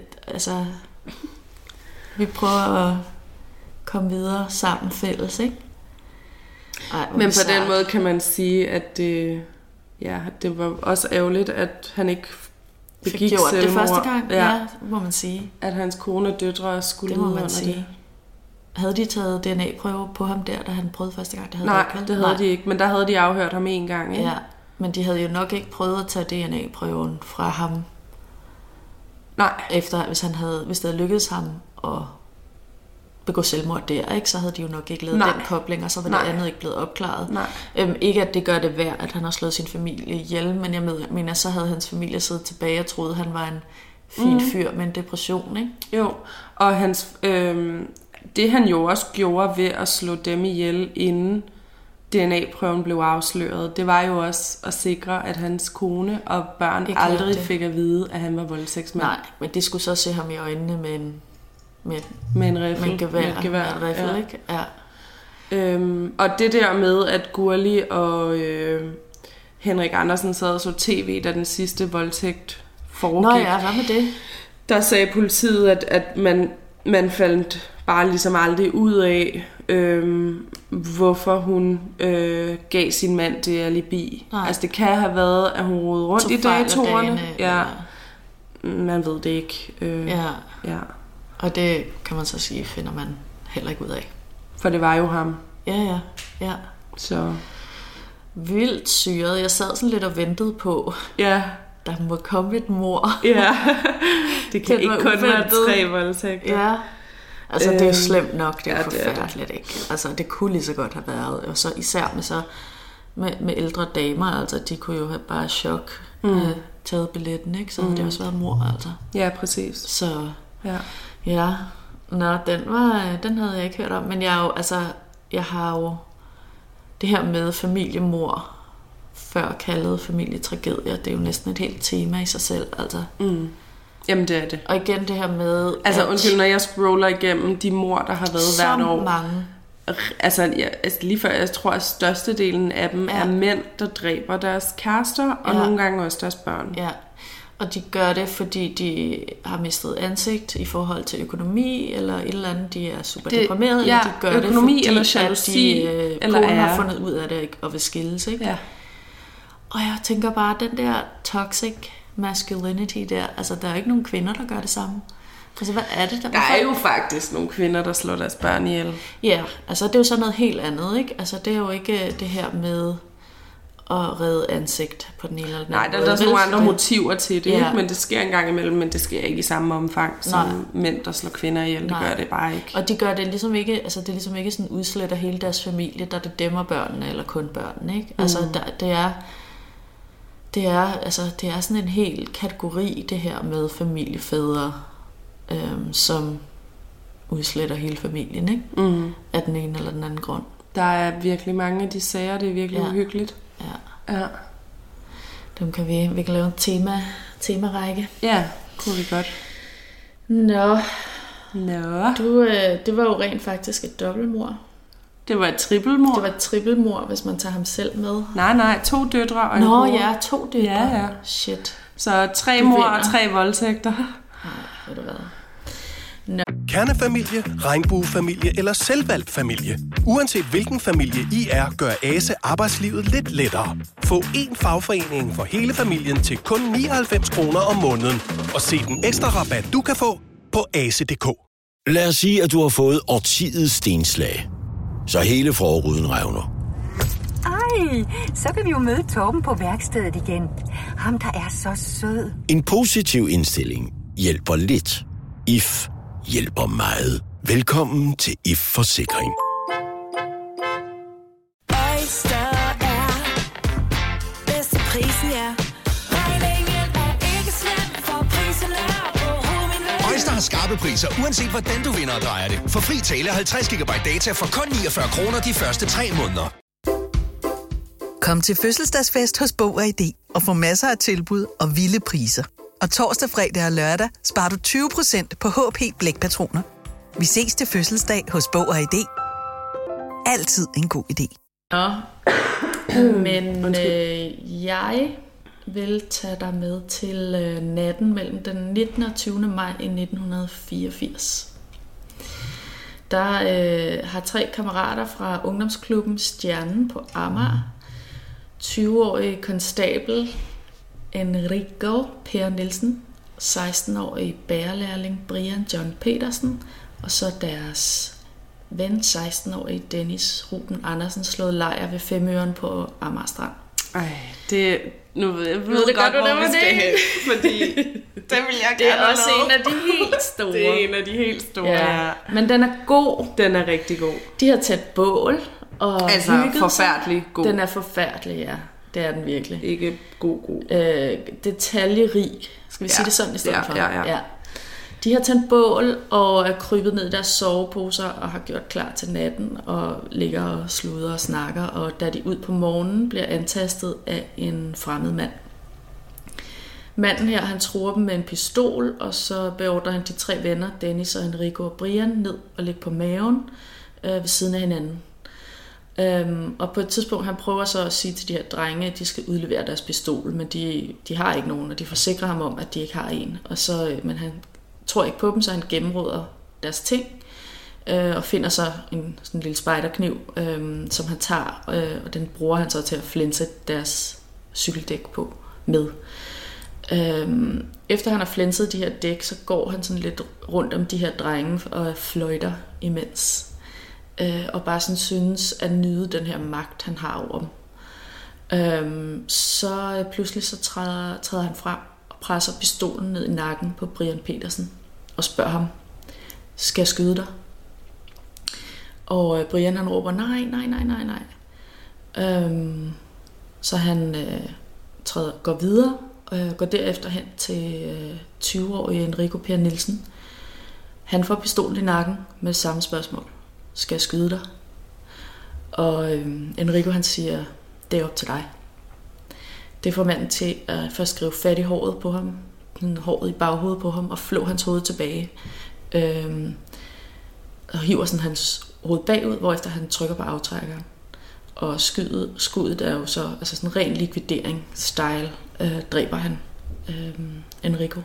S1: vi prøver at komme videre sammen fælles, ikke? Ej,
S2: men på den måde kan man sige, at det var også ærgerligt, at han ikke begik
S1: gjort
S2: selvmord.
S1: Det første gang, ja, må man sige.
S2: At hans kone og døtre skulle lide under det.
S1: Havde de taget DNA-prøver på ham der, da han prøvede første gang?
S2: Det havde de ikke, men der havde de afhørt ham en gang, ikke?
S1: Ja, men de havde jo nok ikke prøvet at tage DNA-prøven fra ham.
S2: Nej.
S1: Efter, hvis det havde lykkedes ham at begå selvmord der, ikke, så havde de jo nok ikke lavet den kobling, og så var det andet ikke blevet opklaret. Ikke at det gør det værd, at han har slået sin familie ihjel, men jeg mener, så havde hans familie siddet tilbage og troede, han var en fin fyr med en depression, ikke?
S2: Jo, og hans, det han jo også gjorde ved at slå dem ihjel, inden DNA-prøven blev afsløret, det var jo også at sikre, at hans kone og børn ikke aldrig fik at vide, at han var voldtægtsmand.
S1: Nej, men de skulle så se ham i øjnene med en
S2: riffel.
S1: Med et gevær, ikke? Ja.
S2: Og det der med, at Gurli og Henrik Andersen sad og så tv, da den sidste voldtægt foregik.
S1: Nå ja, hvad med det?
S2: Der sagde politiet, at man faldt bare ligesom aldrig ud af, hvorfor hun gav sin mand det alibi. Nej. Altså det kan have været, at hun rodede rundt i datorerne. Ja. Man ved det ikke.
S1: Ja. Og det kan man så sige, finder man heller ikke ud af.
S2: For det var jo ham.
S1: Ja.
S2: Så
S1: vildt syret. Jeg sad sådan lidt og ventede på, der må komme et mord.
S2: Ja, det kan ikke kun være 3 voldtægter.
S1: Ja, altså det er jo slemt nok, det er forfærdeligt, ikke? Altså det kunne lige så godt have været, og så især med ældre damer, altså de kunne jo have bare chok taget billetten, ikke? Så havde det også været mord, altså.
S2: Ja, præcis.
S1: Så ja. Nå, den havde jeg ikke hørt om, men jeg har jo det her med familiemord, før kaldet familietragedier, det er jo næsten et helt tema i sig selv, altså.
S2: Jamen det er det.
S1: Og igen det her med,
S2: altså undskyld, når jeg scroller igennem de mord, der har været hvert år.
S1: Mange.
S2: Altså lige før, jeg tror, at størstedelen af dem er mænd, der dræber deres kærester, og nogle gange også deres børn.
S1: Ja, og de gør det, fordi de har mistet ansigt i forhold til økonomi, eller et eller andet, de er super deprimerede, eller de gør
S2: økonomi
S1: det, fordi
S2: eller jalousi,
S1: eller konen har fundet ud af det, og vil skilles, ikke? Ja. Og jeg tænker bare, den der toxic masculinity der, altså der er ikke nogen kvinder, der gør det samme. Altså hvad er det
S2: der er jo faktisk nogle kvinder, der slår deres børn ihjel.
S1: Ja, altså det er jo sådan noget helt andet, ikke? Altså det er jo ikke det her med at redde ansigt på den ene eller den anden måde.
S2: Nej, der er sådan nogle andre motiver til det, ikke? Men det sker en gang imellem, men det sker ikke i samme omfang som mænd, der slår kvinder ihjel. Det gør det bare ikke. Og
S1: de gør det ligesom ikke, altså det er ligesom ikke sådan udsletter hele deres familie, der det dæmmer børnene eller kun børnene, ikke? Altså det er sådan en hel kategori, det her med familiefædre, som udsletter hele familien, ikke? Af den ene eller den anden grund.
S2: Der er virkelig mange af de sager, det er virkelig uhyggeligt. Ja.
S1: Dem kan vi kan lave en temarække.
S2: Ja, kunne vi godt.
S1: Nå. Det var jo rent faktisk et dobbeltmord.
S2: Det var et trippelmord.
S1: Det var et trippelmord, hvis man tager ham selv med.
S2: Nej, 2 døtre og en bror.
S1: 2 døtre.
S2: Ja.
S1: Shit.
S2: Så 3 mord og 3 voldtægter.
S1: Nej, ved du hvad.
S3: Kernefamilie, regnbuefamilie eller selvvalgt familie. Uanset hvilken familie I er, gør ASE arbejdslivet lidt lettere. Få én fagforening for hele familien til kun 99 kroner om måneden. Og se den ekstra rabat, du kan få på ase.dk.
S4: Lad os sige, at du har fået årtidets stenslag. Så hele forruden revner. Så kan vi jo møde Torben på værkstedet igen. Ham, der er så sød.
S5: En positiv indstilling hjælper lidt. IF hjælper meget. Velkommen til IF Forsikring.
S6: Oyster er bedst til prisen, ja. Regningen er ikke slem, for prisen er på
S7: Oyster har skarpe priser, uanset hvordan du vinder og drejer det. For fri tale 50 GB data for kun 49 kroner de første 3 måneder.
S8: Kom til fødselsdagsfest hos Bog og ID og få masser af tilbud og vilde priser. Og torsdag, fredag og lørdag sparer du 20% på HP blækpatroner. Vi ses til fødselsdag hos Bog og ID. Altid en god idé.
S1: Nå, men jeg vil tage dig med til natten mellem den 19. og 20. maj i 1984. Der har 3 kammerater fra ungdomsklubben Stjernen på Amager, 20-årig konstabel Enrico Per Nielsen, 16-årig bærerlærling Brian John Petersen, og så deres ven, 16-årige Dennis Ruben Andersen, slået lejr ved Femøren på Amager Strand.
S2: Nu ved jeg godt, hvor vi skal hen, fordi det vil jeg
S1: Det er også en af de helt store.
S2: Det er en af de helt store, ja.
S1: Men den er god.
S2: Den er rigtig god.
S1: De har taget bål og
S2: altså
S1: hygget
S2: forfærdelig
S1: sig.
S2: god.
S1: Den er forfærdelig, ja. Det er den virkelig.
S2: Ikke god.
S1: Detaljerig. Skal vi sige det sådan i stedet for?
S2: Ja.
S1: De har tændt bål og er krybet ned i deres soveposer og har gjort klar til natten og ligger og sluder og snakker. Og da de ud på morgenen bliver antastet af en fremmed mand. Manden her, han truer dem med en pistol, og så beordrer han de 3 venner, Dennis og Enrico og Brian, ned og ligge på maven ved siden af hinanden. Og på et tidspunkt, han prøver så at sige til de her drenge, at de skal udlevere deres pistol, men de har ikke nogen, og de forsikrer ham om, at de ikke har en. Og så, men han tror ikke på dem, så han gennemråder deres ting, og finder så sådan en lille spejderkniv, som han tager, og den bruger han så til at flænse deres cykeldæk på med. Efter han har flænset de her dæk, så går han sådan lidt rundt om de her drenge og fløjter imens. Og bare sådan synes at nyde den her magt, han har over dem. Så pludselig så træder han frem og presser pistolen ned i nakken på Brian Petersen og spørger ham, skal jeg skyde dig? Og Brian han råber, nej. Så han går videre og går derefter hen til 20-årige Enrico Per Nielsen. Han får pistolen i nakken med det samme spørgsmål. Skal jeg skyde dig? Og Enrico han siger, det er op til dig. Det får manden til at først skrive fat i håret på ham, håret i baghovedet på ham, og flå hans hoved tilbage. Og hiver sådan hans hoved bagud, hvorefter han trykker på aftrækkeren. Og skuddet er jo så altså sådan ren likvidering-style, dræber han Enrico.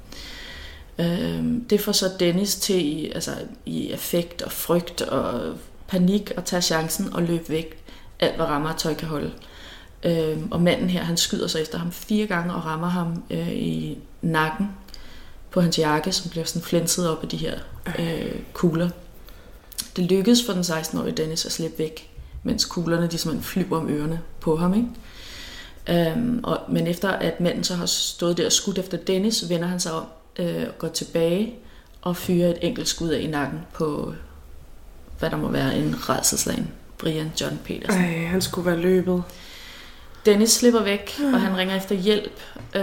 S1: Det får så Dennis til i affekt og frygt og panik at tage chancen og løbe væk, alt hvad rammer og tøj kan holde. Og manden her, han skyder så efter ham 4 gange og rammer ham i nakken på hans jakke, som bliver sådan flænset op af de her kugler. Det lykkedes for den 16-årige Dennis at slippe væk, mens kuglerne de simpelthen flyver om ørerne på ham, ikke? Men efter at manden så har stået der og skudt efter Dennis, vender han sig om og går tilbage og fyrer et enkelt skud af i nakken på, hvad der må være en rædselsslagen Brian John Petersen.
S2: Han skulle være løbet.
S1: Dennis slipper væk, og han ringer efter hjælp,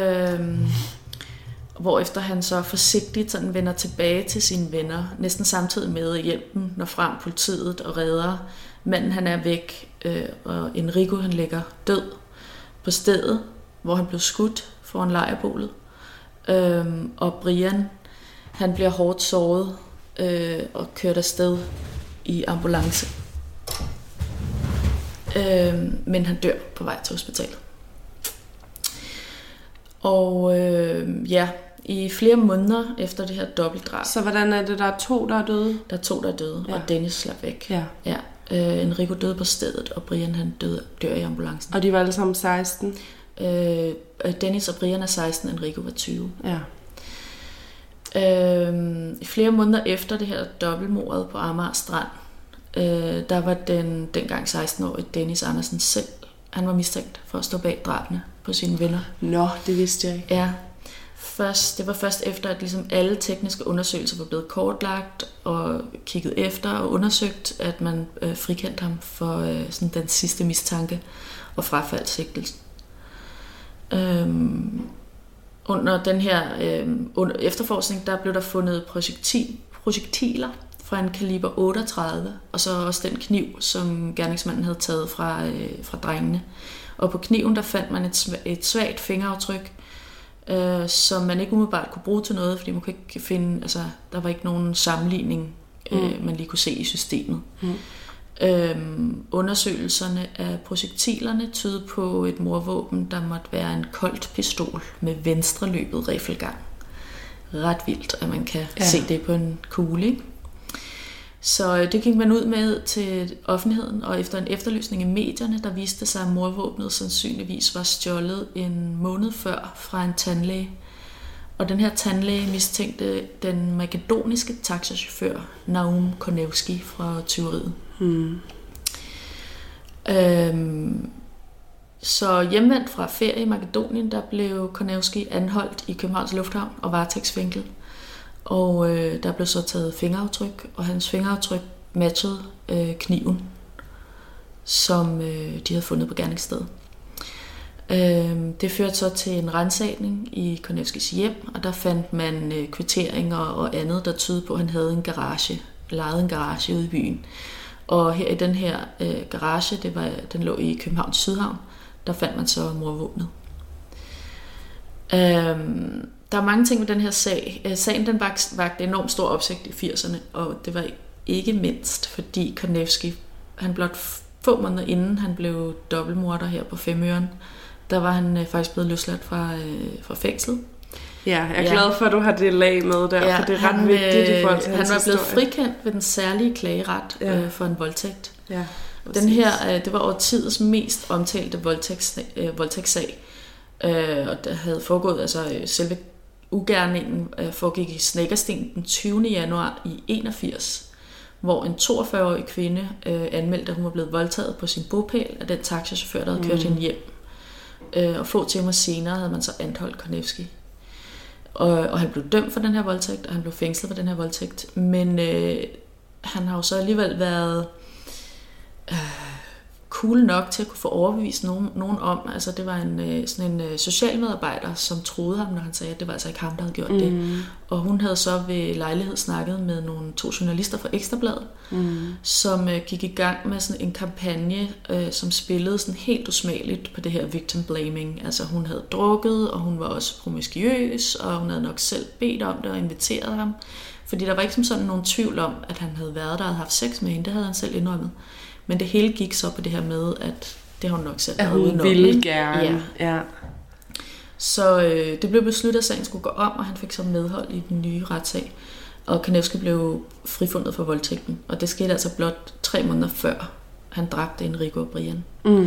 S1: hvorefter han så forsigtigt sådan vender tilbage til sine venner, næsten samtidig med at hjælpen når frem politiet og redder. Manden han er væk, og Enrico han ligger død på stedet, hvor han blev skudt foran lejrbålet. Og Brian han bliver hårdt såret og kørt afsted i ambulance. Men han dør på vej til hospitalet. Og i flere måneder efter det her dobbeltdrab.
S2: Så hvordan er det, der er 2, der er døde?
S1: Der er 2, der er døde, og Dennis slap væk.
S2: Ja.
S1: Enrico døde på stedet, og Brian han dør i ambulancen.
S2: Og de var alle sammen 16?
S1: Dennis og Brian er 16, Enrico var 20.
S2: Ja.
S1: Flere måneder efter det her dobbeltmordet på Amager Strand, der var den dengang 16-årige Dennis Andersen selv Han var mistænkt for at stå bag drabene på sine venner.
S2: Nå, det vidste jeg ikke.
S1: Ja. Det var først efter, at ligesom alle tekniske undersøgelser var blevet kortlagt og kigget efter og undersøgt, at man frikendte ham for sådan den sidste mistanke og frafaldt sigtelsen. Under den her efterforskning, der blev der fundet projektiler fra en kaliber 38, og så også den kniv, som gerningsmanden havde taget fra drengene. Og på kniven, der fandt man et svagt fingeraftryk, som man ikke umiddelbart kunne bruge til noget, fordi man kunne ikke finde, altså der var ikke nogen sammenligning, man lige kunne se i systemet. Undersøgelserne af projektilerne tydede på et mordvåben, der måtte være en Colt pistol med venstreløbet riffelgang. Ret vildt, at man kan se det på en kugle, ikke? Så det gik man ud med til offentligheden, og efter en efterlysning i medierne, der viste det sig, at mordvåbnet sandsynligvis var stjålet en måned før fra en tandlæge. Og den her tandlæge mistænkte den makedoniske taxachauffør Naum Konevski fra tyveriet. Så hjemvendt fra ferie i Makedonien, der blev Konevski anholdt i Københavns Lufthavn og varetægtsfængslet. Og der blev så taget fingeraftryk, og hans fingeraftryk matchede kniven, som de havde fundet på gerningsstedet. Det førte så til en ransagning i Konevskis hjem, og der fandt man kvitteringer og andet, der tydede på, at han havde lejet en garage ude i byen. Og her i den her garage, den lå i Københavns Sydhavn, der fandt man så mordvåbnet. Der er mange ting med den her sag. Sagen den vagte enormt stor opsigt i 80'erne, og det var ikke mindst, fordi Konevski, han blot få måneder inden han blev dobbeltmorder her på Femøren, der var han faktisk blevet løsladt fra fængslet.
S2: Ja, jeg er glad for, at du har det lag med der, for det er ret vigtigt i forhold til hans
S1: Han var blevet
S2: historie.
S1: frikendt ved den særlige klageret for en voldtægt.
S2: Ja,
S1: den her, det var årtidets mest omtalte voldtægtssag, og der havde foregået, altså selve ugerningen foregik i Snekkersten den 20. januar i 81, hvor en 42-årig kvinde anmeldte, at hun var blevet voldtaget på sin bopæl af den taxachauffør, der havde kørt hende hjem. Og få timer senere havde man så anholdt Konevski. Og han blev dømt for den her voldtægt, og han blev fængslet for den her voldtægt. Men han har jo så alligevel været cool nok til at kunne få overbevist nogen om. Altså det var sådan en socialmedarbejder, som troede ham, når han sagde, at det var altså ikke ham, der havde gjort det. Og hun havde så ved lejlighed snakket med to journalister fra Ekstra Bladet, som gik i gang med sådan en kampagne, som spillede sådan helt usmageligt på det her victim blaming. Altså hun havde drukket, og hun var også promiskuøs, og hun havde nok selv bedt om det og inviteret ham. Fordi der var ikke som sådan nogen tvivl om, at han havde været der og havde haft sex med hende. Det havde han selv indrømmet. Men det hele gik så på det her med, at det har hun nok selv været udenom.
S2: Hun ville gerne. Ja.
S1: Så det blev besluttet, at sagen skulle gå om, og han fik så medhold i den nye retssag. Og Konevski blev frifundet for voldtægten. Og det skete altså blot 3 måneder før han dræbte Enrico og Brian.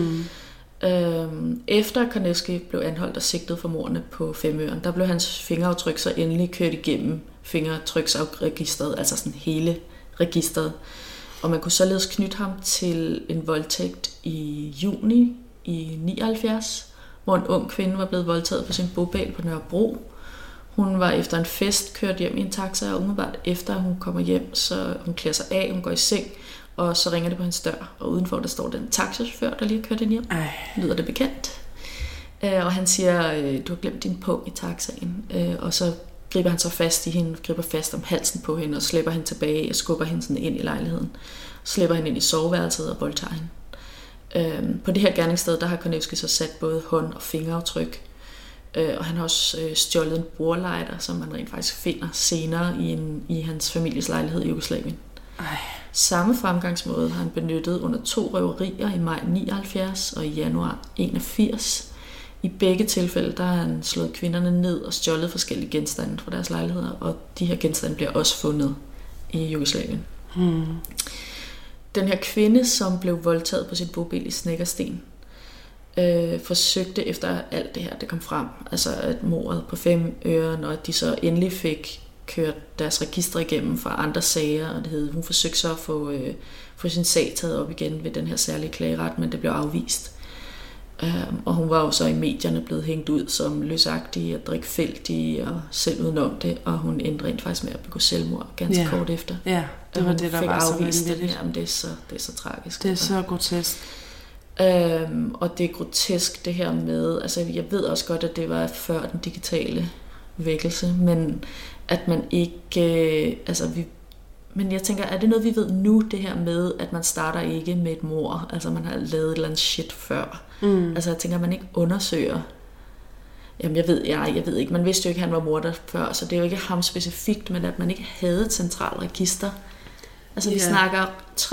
S1: Efter Konevski blev anholdt og sigtet for mordene på Femøren, der blev hans fingeraftryk så endelig kørt igennem fingertryksregisteret, altså sådan hele registeret. Og man kunne således knytte ham til en voldtægt i juni i 79, hvor en ung kvinde var blevet voldtaget på sin bopæl på Nørrebro. Hun var efter en fest kørt hjem i en taxa, og umiddelbart efter hun kommer hjem, så hun klæder sig af, hun går i seng, og så ringer det på hendes dør. Og udenfor der står den taxachauffør, der lige har kørt hende hjem. Lyder det bekendt? Og han siger, du har glemt din pung i taxaen. Og så griber han så fast i hende, griber fast om halsen på hende og slæber hende tilbage og skubber hende sådan ind i lejligheden. Slæber hende ind i soveværelset og voldtager hende. På det her gerningssted, der har Konevski så sat både hånd- og fingeraftryk. Og han har også stjålet en bordlighter, som man rent faktisk finder senere i hans families lejlighed i Jugoslavien. Samme fremgangsmåde har han benyttet under 2 røverier i maj 79 og i januar 81. I begge tilfælde, der har han slået kvinderne ned og stjålet forskellige genstande fra deres lejligheder, og de her genstande bliver også fundet i Jugoslavien. Den her kvinde, som blev voldtaget på sit bopæl i Snekkersten, forsøgte efter alt det her, det kom frem, altså at mordet på Femøren, og at de så endelig fik kørt deres registre igennem fra andre sager, og det hed, hun forsøgte så at få sin sag taget op igen ved den her særlige klageret, men det blev afvist. Og hun var jo så i medierne blevet hængt ud som løsagtig og drikfældig og selv udenom det, og hun endte rent faktisk med at begå selvmord ganske kort efter.
S2: Ja, det var det, der var så vanvittigt.
S1: Jamen, det er så tragisk.
S2: Det er så grotesk.
S1: Og det er grotesk det her med, altså jeg ved også godt, at det var før den digitale vækkelse, men at man ikke, men jeg tænker, er det noget, vi ved nu, det her med, at man starter ikke med et mord, altså man har lavet et eller andet shit før. Altså jeg tænker, at man ikke undersøger, jamen jeg ved ikke, man vidste jo ikke, at han var morder før, så det er jo ikke ham specifikt, men at man ikke havde et centralt register. Altså vi snakker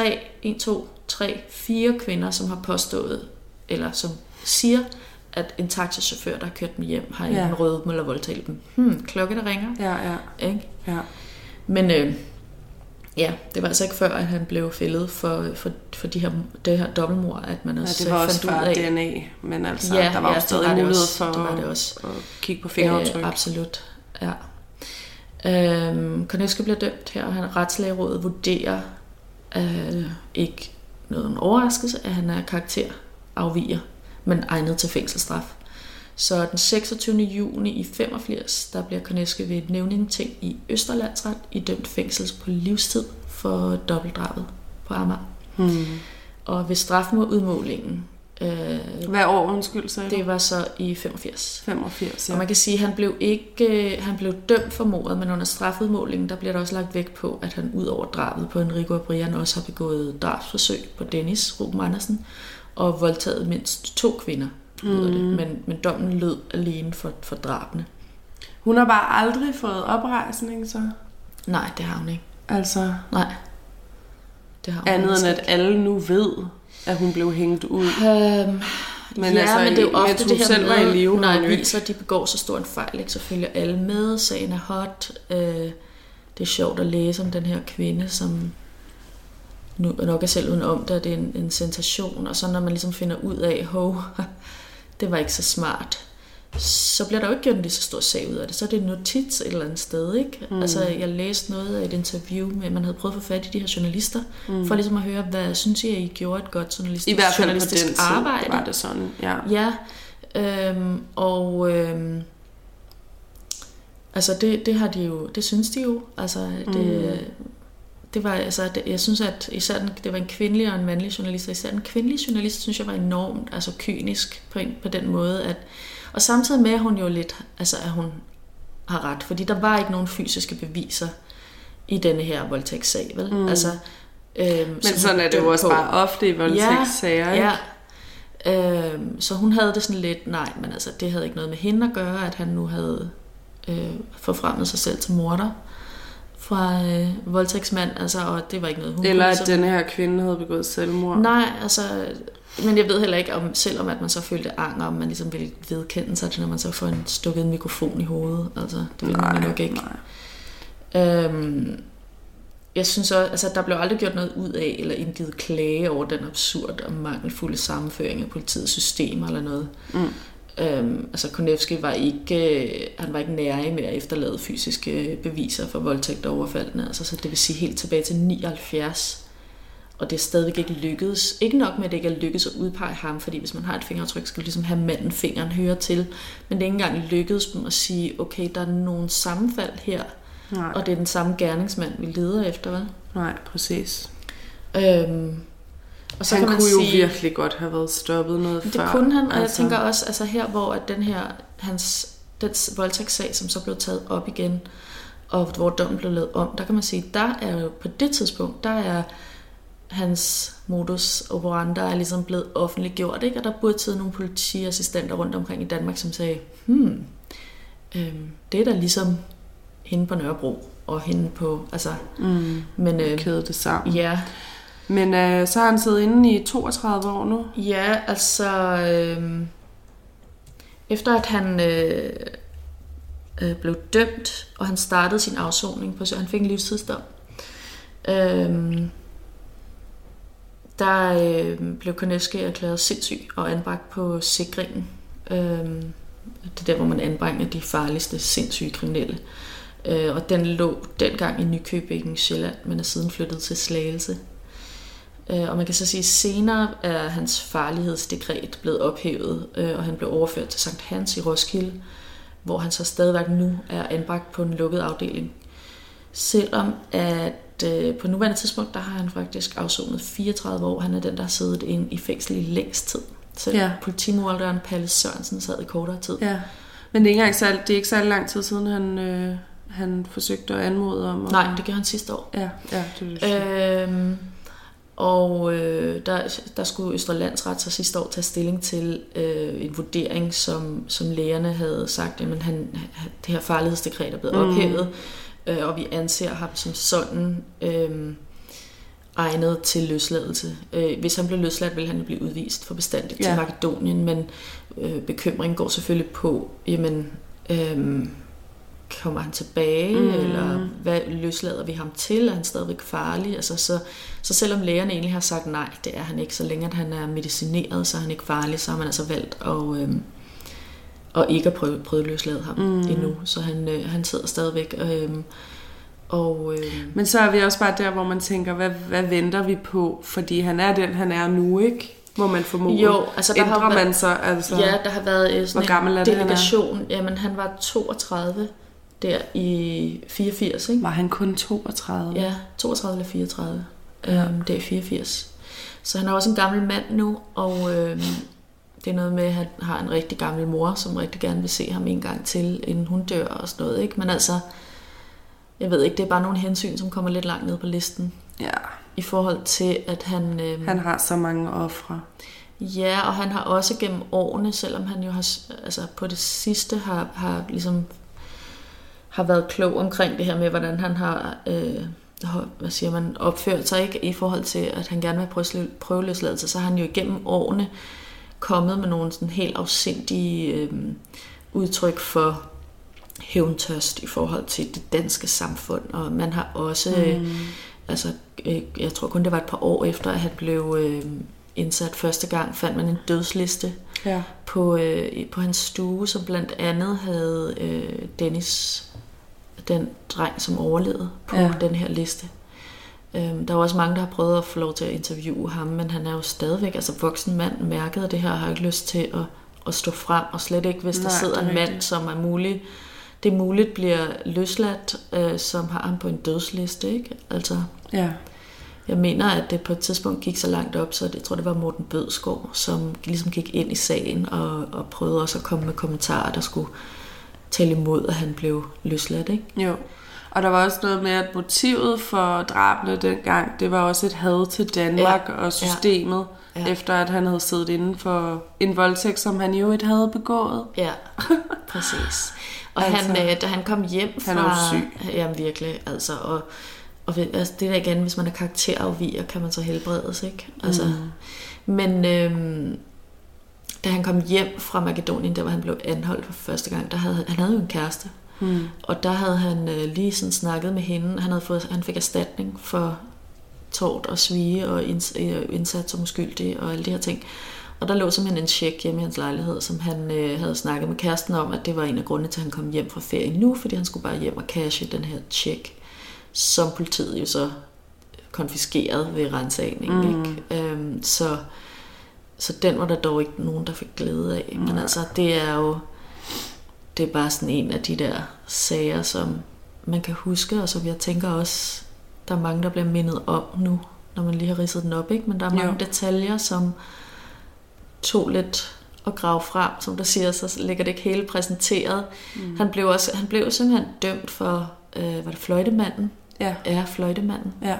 S1: 4 kvinder, som har påstået, eller som siger, at en taxichauffør, der har kørt dem hjem, har enten røvet dem eller voldtaget dem. Klokke, der ringer.
S2: Ja.
S1: Men det var altså ikke før, at han blev fældet for det her dobbeltmord, at man også
S2: det var også
S1: fandt ud af
S2: DNA, men altså, der var jo stadig mulighed for at kigge på fingeraftryk.
S1: Absolut, ja. Konevsky bliver dømt her, og retslægerådet vurderer ikke noget overraskelse, at han er karakterafviger, men egnet til fængselsstraf. Så den 26. juni i 85, der bliver Konevsky ved et nævningeting i Østerlandsret idømt fængsel på livstid for dobbeltdrabet på Amager. Og ved strafudmålingen...
S2: Hvad år undskyld, sagde du?
S1: Det var så i 85.
S2: 85, ja.
S1: Og man kan sige, at han blev dømt for mordet, men under strafudmålingen, der bliver der også lagt vægt på, at han ud over drabet på Enrico og Brian også har begået drabsforsøg på Dennis Ruben Andersen og voldtaget mindst 2 kvinder. Men dommen lød alene for drabene.
S2: Hun har bare aldrig fået oprejsning, så?
S1: Nej, det har hun ikke.
S2: Altså?
S1: Nej. Det har hun
S2: andet end at alle nu ved, at hun blev hængt ud.
S1: Men det er jo ofte det her
S2: med, i live,
S1: når aviser de begår så stor en fejl, ikke, så følger alle med. Sagen er hot. Det er sjovt at læse om den her kvinde, som nu nok er selv udenom det, det er en sensation. Og så når man ligesom finder ud af, det var ikke så smart, så bliver der jo ikke gjort en lige så stor sag ud af det. Så er det en notits et eller andet sted, ikke? Altså, jeg læste noget af et interview med, man havde prøvet at få fat i de her journalister, for ligesom at høre, hvad synes I gjorde et godt journalistisk,
S2: i hvert fald
S1: journalistisk
S2: på den
S1: arbejde.
S2: Tid var det sådan, ja.
S1: Altså, det har de jo, det synes de jo. Altså, det var, altså, jeg synes, at især det var en kvindelig og en mandlig journalist, og især den kvindelige journalist, synes jeg var enormt kynisk på den måde, at, og samtidig med, at hun jo lidt, altså at hun har ret, fordi der var ikke nogen fysiske beviser i denne her voldtægtssag, vel? Altså,
S2: men sådan er det jo også bare ofte i voldtægtssager, ikke?
S1: Ja. Så hun havde det sådan lidt, nej, men altså, det havde ikke noget med hende at gøre, at han nu havde forfremmet sig selv til morder fra voldtægtsmand, altså, og det var ikke noget, hun
S2: eller at den her kvinde havde begået selvmord.
S1: Nej, altså, men jeg ved heller ikke, selvom at man så følte anger, om man ligesom ville vedkende sig det, når man så får stukket en mikrofon i hovedet, altså, det ville man nok ikke. Jeg synes også, altså, der blev aldrig gjort noget ud af, eller indgivet klage over den absurd og mangelfulde sammenføring af politiets systemer eller noget. Altså Konevsky var ikke nærig med at efterlade fysiske beviser for voldtægt og overfaldene, altså, så det vil sige helt tilbage til 79, og det er stadigvæk ikke lykkedes. Ikke nok med, at det ikke er lykkedes at udpege ham, fordi hvis man har et fingeraftryk, skal du ligesom have manden fingeren hører til, men det er ikke engang lykkedes dem at sige, okay, der er nogle sammenfald her. Nej. Og det er den samme gerningsmand, vi leder efter, vel?
S2: Nej, præcis.
S1: Og så
S2: han
S1: kan man
S2: kunne
S1: sige,
S2: jo virkelig godt have været stoppet noget
S1: det
S2: før.
S1: Det kunne han, og jeg tænker også, altså her, hvor at den voldtægtssag, som så blev taget op igen, og hvor dommen blev lavet om, der kan man sige, der er jo på det tidspunkt, der er hans modus operandi er ligesom blevet offentliggjort, ikke? Og der burde sidde nogle politiassistenter rundt omkring i Danmark, som sagde, det er da ligesom hende på Nørrebro, og hende på, altså... men
S2: kæde det sammen.
S1: Ja.
S2: Men så har han siddet inde i 32 år nu?
S1: Ja, altså... efter at han blev dømt, og han startede sin afsoning på, så han fik en livstidsdom, der blev Konevsky erklæret sindssyg og anbragt på sikringen. Det er der, hvor man anbringer de farligste sindssyge kriminelle. Og den lå dengang i Nykøbing, Sjælland, men er siden flyttet til Slagelse. Og man kan så sige, at senere er hans farlighedsdekret blevet ophævet, og han blev overført til Sankt Hans i Roskilde, hvor han så stadigvæk nu er anbragt på en lukket afdeling. Selvom at på nuværende tidspunkt, der har han faktisk afsonet 34 år. Han er den, der har siddet ind i fængsel i længst tid. Så politimorderen Palle Sørensen sad i kortere tid.
S2: Ja. Men det er ikke særlig lang tid siden, han forsøgte at anmode om...
S1: Nej, det gjorde han sidste år.
S2: Ja, det
S1: Og der skulle Østre Landsret så sidste år tage stilling til en vurdering, som lægerne havde sagt, at det her farlighedsdekret er blevet ophævet, og vi anser ham som sådan egnet til løsladelse. Hvis han blev løsladt, ville han jo blive udvist for bestandigt til Makedonien, men bekymringen går selvfølgelig på, jamen, kommer han tilbage, eller hvad løslader vi ham til? Er han stadigvæk farlig? Altså, så selvom lægerne egentlig har sagt nej, det er han ikke, så længe at han er medicineret, så er han ikke farlig, så har man altså valgt at ikke at prøve løslade ham endnu. Så han sidder stadigvæk.
S2: Men så er vi også bare der, hvor man tænker, hvad venter vi på? Fordi han er den, han er nu, ikke? Må man formode.
S1: Jo, altså der
S2: ændrer man sig? Altså,
S1: ja, der har været sådan
S2: hvor gammel er det,
S1: delegation. Han er? Jamen, han var 32 der i 84, ikke?
S2: Var han kun 32?
S1: Ja, 32 eller 34. Det er 84. Så han er også en gammel mand nu, og det er noget med, at han har en rigtig gammel mor, som rigtig gerne vil se ham en gang til, inden hun dør og sådan noget, ikke? Men altså, jeg ved ikke, det er bare nogle hensyn, som kommer lidt langt ned på listen.
S2: Ja.
S1: I forhold til, at han...
S2: han har så mange ofre.
S1: Ja, og han har også gennem årene, selvom han jo har, altså på det sidste har ligesom har været klog omkring det her med, hvordan han har opført sig, ikke, i forhold til, at han gerne vil have prøveløsladelse, så har han jo igennem årene kommet med nogle sådan helt afsindige udtryk for hævntørst i forhold til det danske samfund, og man har også jeg tror kun det var et par år efter, at han blev indsat første gang, fandt man en dødsliste på hans stue, som blandt andet havde Dennis, den dreng, som overlevede på den her liste. Der er også mange, der har prøvet at få lov til at interviewe ham, men han er jo stadigvæk, altså voksen mand, mærket af det her, har ikke lyst til at stå frem, og slet ikke, hvis der sidder en mand, som er muligt bliver løsladt, som har ham på en dødsliste, ikke? Altså, jeg mener, at det på et tidspunkt gik så langt op, så jeg tror, det var Morten Bødskov, som ligesom gik ind i sagen og prøvede også at komme med kommentarer, der skulle tale imod, at han blev løsladt, ikke?
S2: Jo. Og der var også noget med, at motivet for drabene dengang, det var også et had til Danmark og systemet, efter at han havde siddet inden for en voldtægt, som han jo ikke havde begået. Ja,
S1: præcis. Og altså, da han kom hjem fra...
S2: Han er jo syg.
S1: Jamen virkelig, altså. Og altså, det der igen, hvis man er karakterafviger, kan man så helbredes, ikke? Altså, men da han kom hjem fra Makedonien, der hvor han blev anholdt for første gang, han havde jo en kæreste. Og der havde han lige sådan snakket med hende. Han fik erstatning for tort og svige og indsat som uskyldig og alle de her ting. Og der lå simpelthen en check hjemme i hans lejlighed, som han havde snakket med kæresten om, at det var en af grundene til, at han kom hjem fra ferie nu, fordi han skulle bare hjem og cashe den her check, som politiet jo så konfiskerede ved ransagning, ikke? Så den var der dog ikke nogen, der fik glæde af. Men altså, det er bare sådan en af de der sager, som man kan huske, og som jeg tænker også, der er mange, der bliver mindet om nu, når man lige har ridset den op, ikke? Men der er mange detaljer, som tog lidt at grave frem, som der siger, så ligger det ikke hele præsenteret. Han blev simpelthen dømt for, var det fløjtemanden? Ja, fløjtemanden.
S2: Ja.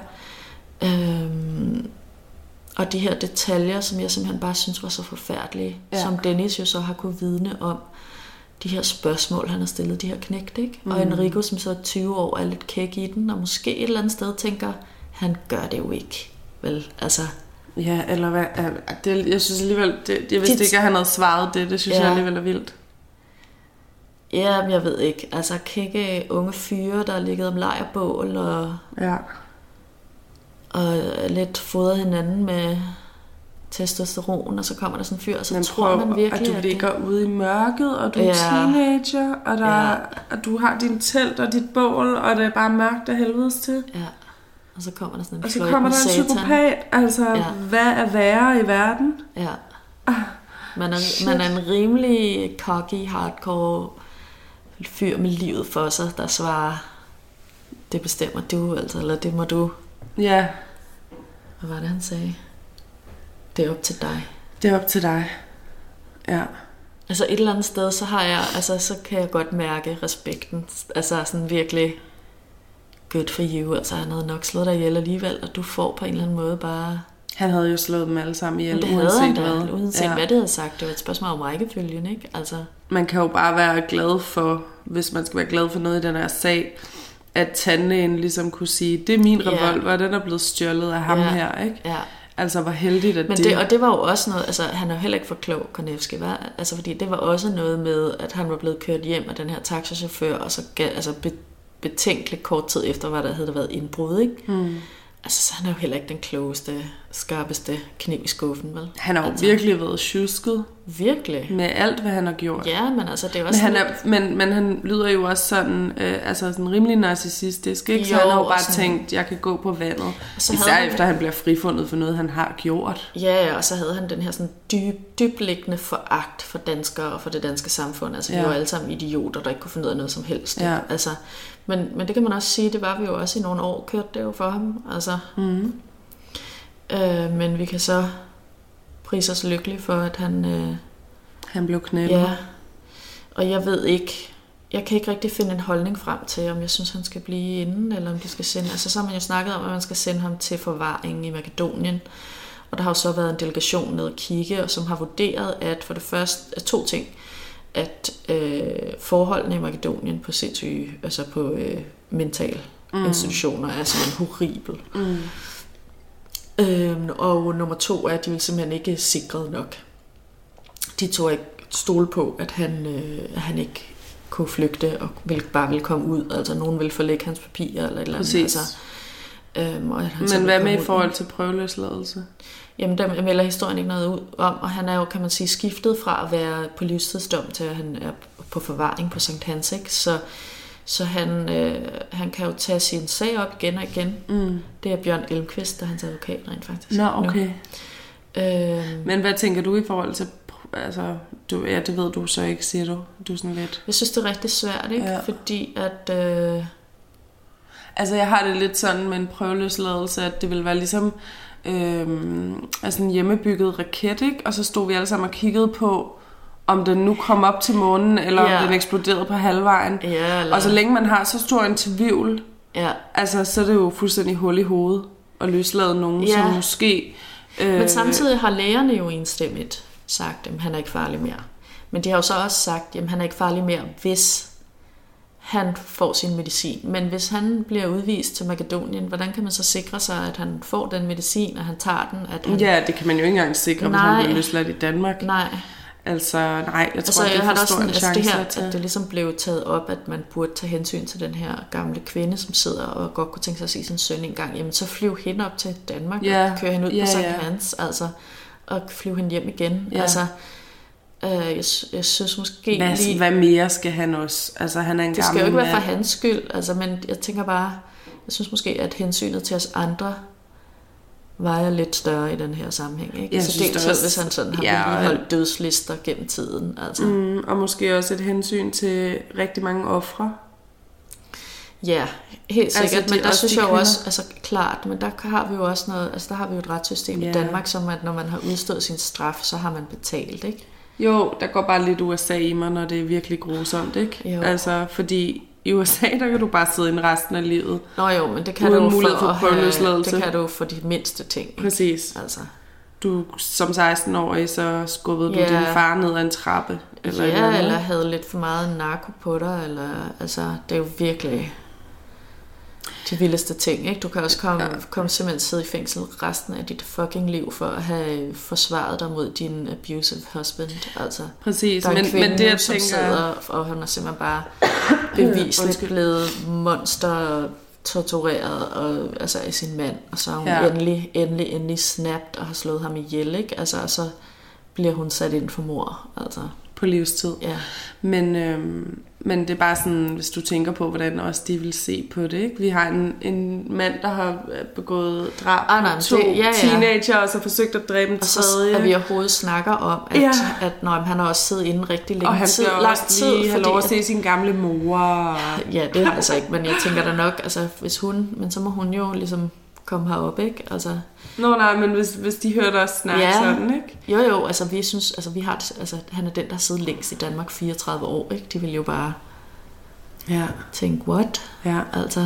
S1: Og de her detaljer, som jeg simpelthen bare synes var så forfærdelige, som Dennis jo så har kunne vidne om, de her spørgsmål, han har stillet, de her knægte, ikke? Og Enrico, som så er 20 år, er lidt kæk i den, og måske et eller andet sted tænker, han gør det jo ikke, vel? Altså...
S2: Ja, eller hvad? Jeg synes alligevel, jeg vidste ikke, at han havde svaret det. Det synes jeg alligevel er vildt.
S1: Ja, men jeg ved ikke. Altså, kække unge fyre, der er ligget om lejrbål, og lidt fodret hinanden med testosteron, og så kommer der sådan en fyr, og så tror man virkelig,
S2: at du ligger ude i mørket, og du er teenager, og, og du har din telt og dit bål, og det er bare mørkt af helvedes til.
S1: Ja. Og så kommer der sådan en
S2: og så kommer der en psykopat. Altså, hvad er værre i verden?
S1: Ja. Man er en rimelig cocky, hardcore fyr med livet for sig, der svarer, det bestemmer du, altså, eller det må du.
S2: Ja.
S1: Hvad var det, han sagde? Det er op til dig.
S2: Det er op til dig. Ja.
S1: Altså et eller andet sted, så har jeg, altså så kan jeg godt mærke respekten. Altså sådan virkelig good for you. Altså han havde nok slået dig ihjel alligevel, og du får på en eller anden måde bare...
S2: Han havde jo slået dem alle sammen ihjel,
S1: uanset hvad. Uanset hvad det havde sagt. Det var et spørgsmål om rækkefølgen, ikke? Altså...
S2: Man kan jo bare være glad for, hvis man skal være glad for noget i den her sag, at tandlægen ligesom kunne sige, det er min revolver, den er blevet stjålet af ham her, ikke?
S1: Ja.
S2: Altså, hvor heldigt, at
S1: men og det var jo også noget, altså han er jo heller ikke for klog, Konevski, var? Altså, fordi det var også noget med, at han var blevet kørt hjem af den her taxachauffør, og så betænkeligt kort tid efter, havde der været indbrud, ikke? Altså, så han er jo heller ikke den klogeste, skarpeste kniv i skuffen, vel?
S2: Han har jo virkelig været tjusket.
S1: Virkelig.
S2: Med alt, hvad han har gjort.
S1: Ja, men altså, det er også...
S2: Men han lyder jo også sådan, altså sådan rimelig narcissistisk, ikke? Så han har jo bare tænkt, jeg kan gå på vandet. Især efter han bliver frifundet for noget, han har gjort.
S1: Ja, og så havde han den her sådan dybliggende foragt for danskere og for det danske samfund. Altså, vi var alle sammen idioter, der ikke kunne finde ud af noget som helst. Ja. Altså, men det kan man også sige, det var vi jo også i nogle år, kørte det jo for ham. Altså, men vi kan så prise os lykkelig for, at
S2: han blev knældet.
S1: Ja, og jeg ved ikke, jeg kan ikke rigtig finde en holdning frem til, om jeg synes, han skal blive inde, eller om de skal sende... Altså, så har man jo snakket om, at man skal sende ham til forvaring i Makedonien. Og der har jo så været en delegation nede at kigge, og som har vurderet, at for det første, 2 ting, at forholdene i Makedonien på sindssyge, altså på mentale institutioner, er simpelthen horribel. Og nummer 2 er, at de vil simpelthen ikke sikret nok. De tog ikke stole på, at han ikke kunne flygte og bare ville komme ud. Altså nogen ville forlægge hans papirer eller et eller andet. Altså,
S2: men hvad med i forhold til prøveløsladelse?
S1: Jamen der melder historien ikke noget ud om, og han er jo, kan man sige, skiftet fra at være på livstidsdom til at han er på forvaring på Sankt Hans, ikke? Så han kan jo tage sin sag op igen og igen. Det er Bjørn Elmqvist, der er hans advokat rent faktisk.
S2: Nå, okay. Men hvad tænker du i forhold til, altså, det ved du så ikke, siger du? Du er sådan lidt...
S1: Jeg synes, det er rigtig svært, ikke? Ja. Fordi at...
S2: Altså, jeg har det lidt sådan med en prøveløsladelse, at det vil være ligesom altså en hjemmebygget raket, ikke? Og så stod vi alle sammen og kiggede på, om den nu kom op til månen, eller om den eksploderede på halvvejen. Og så længe man har så stor en tvivl, altså, så er det jo fuldstændig hul i hovedet at løslade nogen, som måske...
S1: Men samtidig har lægerne jo enstemmigt sagt, at han er ikke farlig mere. Men de har jo så også sagt, at han er ikke farlig mere, hvis han får sin medicin. Men hvis han bliver udvist til Makedonien, hvordan kan man så sikre sig, at han får den medicin, og han tager den? At han...
S2: Ja, det kan man jo ikke engang sikre, hvis han bliver løsladt i Danmark.
S1: Nej.
S2: Altså, nej, jeg tror,
S1: altså,
S2: det er for stor en chance.
S1: Det her, at det ligesom blev taget op, at man burde tage hensyn til den her gamle kvinde, som sidder og godt kunne tænke sig at se sin søn en gang. Jamen, så flyv hende op til Danmark og køre hende ud på Sankt Hans, altså, og flyv hende hjem igen. Ja. Altså, jeg synes måske
S2: hvad mere skal han også? Altså, han er en
S1: det skal jo ikke være for hans skyld, altså, men jeg tænker bare, jeg synes måske, at hensynet til os andre vejer lidt større i den her sammenhæng, ikke?
S2: Jeg
S1: så
S2: synes
S1: det også, hvis han sådan har vedligeholdt dødslister gennem tiden. Altså.
S2: Og måske også et hensyn til rigtig mange ofre.
S1: Ja, helt sikkert, altså, men der synes jeg jo også, altså klart, men der har vi jo også noget, altså der har vi jo et retssystem i Danmark, som at når man har udstået sin straf, så har man betalt, ikke?
S2: Jo, der går bare lidt USA i mig, når det er virkelig grusomt, ikke? Jo. Altså, fordi i USA, der kan du bare sidde ind resten af livet.
S1: Nå jo, men det kan du det kan du for de mindste ting. Ikke?
S2: Præcis.
S1: Altså.
S2: Du som 16-årig, så skubbede du din far ned ad en trappe.
S1: Eller havde lidt for meget narko på dig, eller, altså, det er jo virkelig de vildeste ting, ikke? Du kan også komme simpelthen sidde i fængsel resten af dit fucking liv for at have forsvaret dig mod din abusive husband. Altså,
S2: præcis,
S1: der er en kvinde,
S2: men det jeg
S1: som
S2: tænker...
S1: sidder, og han er simpelthen bare bevisligt blevet monster tortureret og, altså, af sin mand, og så er hun endelig snapped og har slået ham ihjel, ikke? Altså, og så bliver hun sat ind for mord, altså.
S2: På livstid.
S1: Ja.
S2: Men Men det er bare sådan, hvis du tænker på, hvordan også de vil se på det, ikke? Vi har en mand, der har begået drab på 2 teenager, og så forsøgt at dræbe en tredje.
S1: Og så at vi overhovedet snakker om, at han har også siddet inde rigtig længe.
S2: Og han skal også lige have lov at se sin gamle mor.
S1: Ja, det har altså ikke, men jeg tænker da nok, altså hvis men så må hun jo ligesom komme herop, ikke? Altså.
S2: Nej, men hvis de hørte os snakke sådan, ikke?
S1: Jo, altså vi synes, altså vi har, altså han er den, der har siddet længst i Danmark 34 år, ikke? De vil jo bare tænke, what?
S2: Ja.
S1: Altså.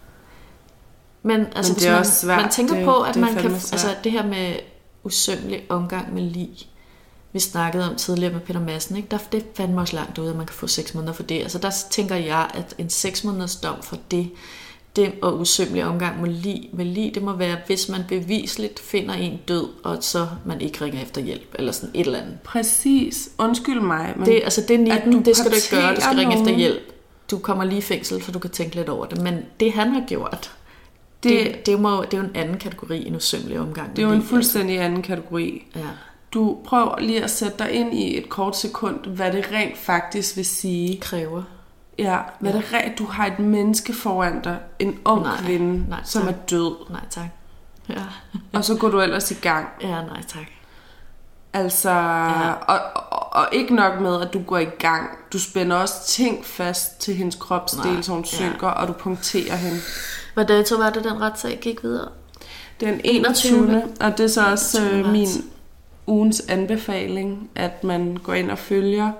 S1: Men altså,
S2: det er også svært.
S1: Man tænker på, at man kan, altså det her med usømmelig omgang med lig, vi snakkede om tidligere med Peter Madsen, ikke? Det er fandme også langt ud, at man kan få 6 måneder for det. Altså der tænker jeg, at en 6 måneders dom for det og usømmelig omgang med lig, det må være, hvis man bevisligt finder en død, og så man ikke ringer efter hjælp, eller sådan et eller andet.
S2: Præcis. Undskyld mig. Men
S1: det skal du ikke gøre, du skal ringe efter hjælp. Du kommer lige i fængsel, for du kan tænke lidt over det. Men det han har gjort, det er jo en anden kategori end usømmelig omgang.
S2: Det er jo en fuldstændig anden kategori.
S1: Ja.
S2: Du prøver lige at sætte dig ind i et kort sekund, hvad det rent faktisk vil sige.
S1: Kræver.
S2: Ja, hvad det rent, du har et menneske foran dig, en ung kvinde, som er død.
S1: Nej, tak. Ja.
S2: Og så går du ellers i gang.
S1: Ja, nej, tak.
S2: Altså, og ikke nok med, at du går i gang. Du spænder også ting fast til hendes kropsdel, så hun synker, og du punkterer hende.
S1: Hvad dato var det, den retssag gik videre?
S2: Den 21. Og det er så også min ugens anbefaling, at man går ind og følger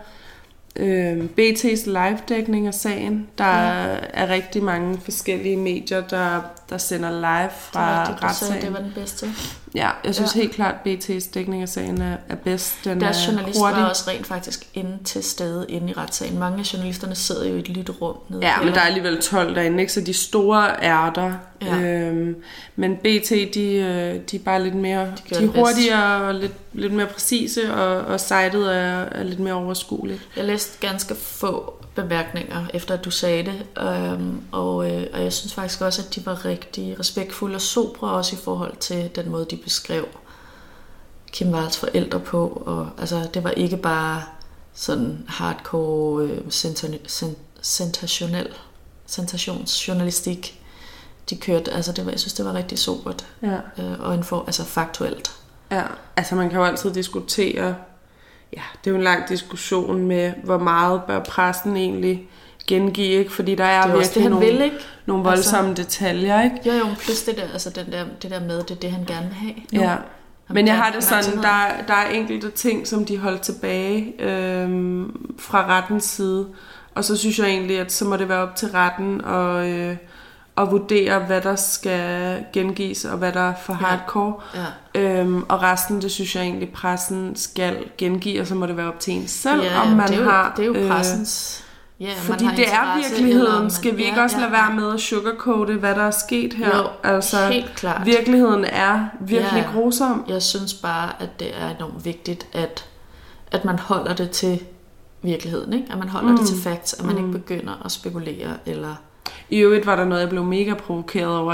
S2: BT's live-dækning af sagen. Der er rigtig mange forskellige medier, der sender live fra retssagen.
S1: Det var den bedste.
S2: Ja, jeg synes helt klart, at BT's dækning af sagen er bedst.
S1: Deres journalister var også rent faktisk til stede inde i retssagen. Mange af journalisterne sidder jo i et lille rum nede.
S2: Ja, men der er alligevel 12 derinde, ikke? Så de store er der. Ja. Men BT, de er bare lidt mere... De er hurtigere og lidt mere præcise, og sitet er lidt mere overskueligt.
S1: Jeg læste ganske få bemærkninger, efter at du sagde det, og jeg synes faktisk også, at de var rigtig respektfulde og sobre også i forhold til den måde, de beskrev Kim Walls forældre på, og altså, det var ikke bare sådan hardcore sensationsjournalistik, de kørte, altså jeg synes, det var rigtig sobert, og faktuelt.
S2: Ja, altså man kan jo altid diskutere, ja, det er jo en lang diskussion med, hvor meget bør pressen egentlig gengive, ikke? Fordi der er virkelig nogle voldsomme detaljer, ikke?
S1: Jo, plus det der med, det er det, han gerne vil have.
S2: Ja, men jeg har det sådan, der er enkelte ting, som de holdt tilbage fra rettens side, og så synes jeg egentlig, at så må det være op til retten og vurdere, hvad der skal gengives, og hvad der er for hardcore. Ja. Og resten, det synes jeg egentlig, pressen skal gengive, og så må det være op til en selv, om man har...
S1: det er jo pressens... Ja,
S2: fordi det er virkeligheden. Skal vi ikke også lade være med at sugarcoate, hvad der er sket her?
S1: Jo, altså, helt klart.
S2: Virkeligheden er virkelig grusom.
S1: Jeg synes bare, at det er enormt vigtigt, at man holder det til virkeligheden, ikke? At man holder det til facts, at man ikke begynder at spekulere, eller...
S2: I øvrigt var der noget, jeg blev mega provokeret over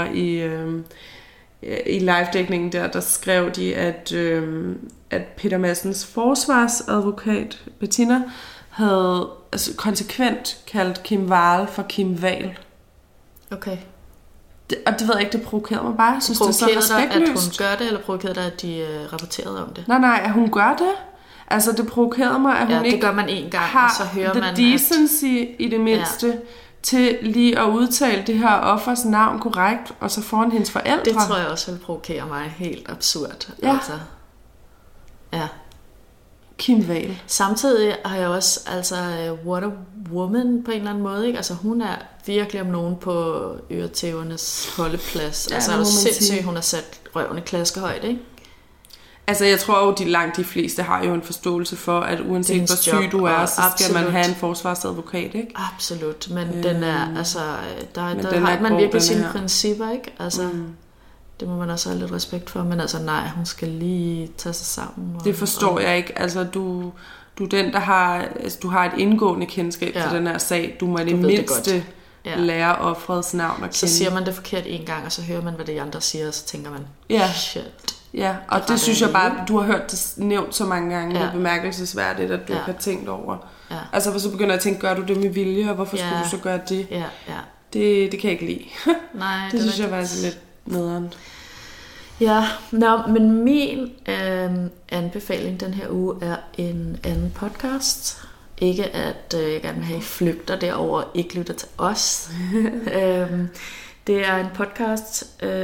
S2: i live-dækningen der skrev de, at Peter Madsens forsvarsadvokat, Bettina, havde konsekvent kaldt Kim Wall for Kim Wahl.
S1: Okay.
S2: Og det ved jeg ikke, det provokerede mig bare. Jeg synes, det er så respektløst.
S1: At hun gør det, eller provokerede dig, at de rapporterede om det?
S2: Nej, at hun gør det. Altså, det provokerede mig, at hun ikke
S1: det gør man en gang,
S2: har
S1: og så hører
S2: the
S1: man,
S2: decency i det mindste til lige at udtale det her offers navn korrekt, og så foran hendes forældre.
S1: Det tror jeg også vil provokere mig helt absurd.
S2: Ja.
S1: Altså. Ja.
S2: Kim Wahl.
S1: Samtidig har jeg også, what a woman på en eller anden måde, ikke? Altså hun er virkelig om nogen på øretævernes holdeplads. Altså er jo sindssygt, hun har sat røven i klaskehøjde, ikke?
S2: Altså jeg tror jo, de fleste har jo en forståelse for, at uanset hvor syg du er, så skal man have en forsvarsadvokat, ikke?
S1: Absolut, men den er, altså, der har man virkelig sine principper, ikke? Altså, det må man også have lidt respekt for, men altså nej, hun skal lige tage sig sammen.
S2: Det forstår jeg ikke, altså du er den, der har, altså, du har et indgående kendskab til den her sag, du må det mindste lære offerets navn at kende.
S1: Så siger man det forkert en gang, og så hører man, hvad de andre siger, og så tænker man, shit.
S2: Ja, og det synes jeg bare, du har hørt det nævnt så mange gange, det er bemærkelsesværdigt, at du ikke har tænkt over.
S1: Ja.
S2: Altså, for så begynder jeg at tænke, gør du det med vilje, og hvorfor skulle du så gøre det?
S1: Ja.
S2: Det kan jeg ikke lide.
S1: Nej,
S2: det synes jeg faktisk er lidt nederen.
S1: Ja, men min anbefaling den her uge er en anden podcast. Ikke at jeg gerne vil have, I flygter derover og ikke lytter til os. Det er en podcast,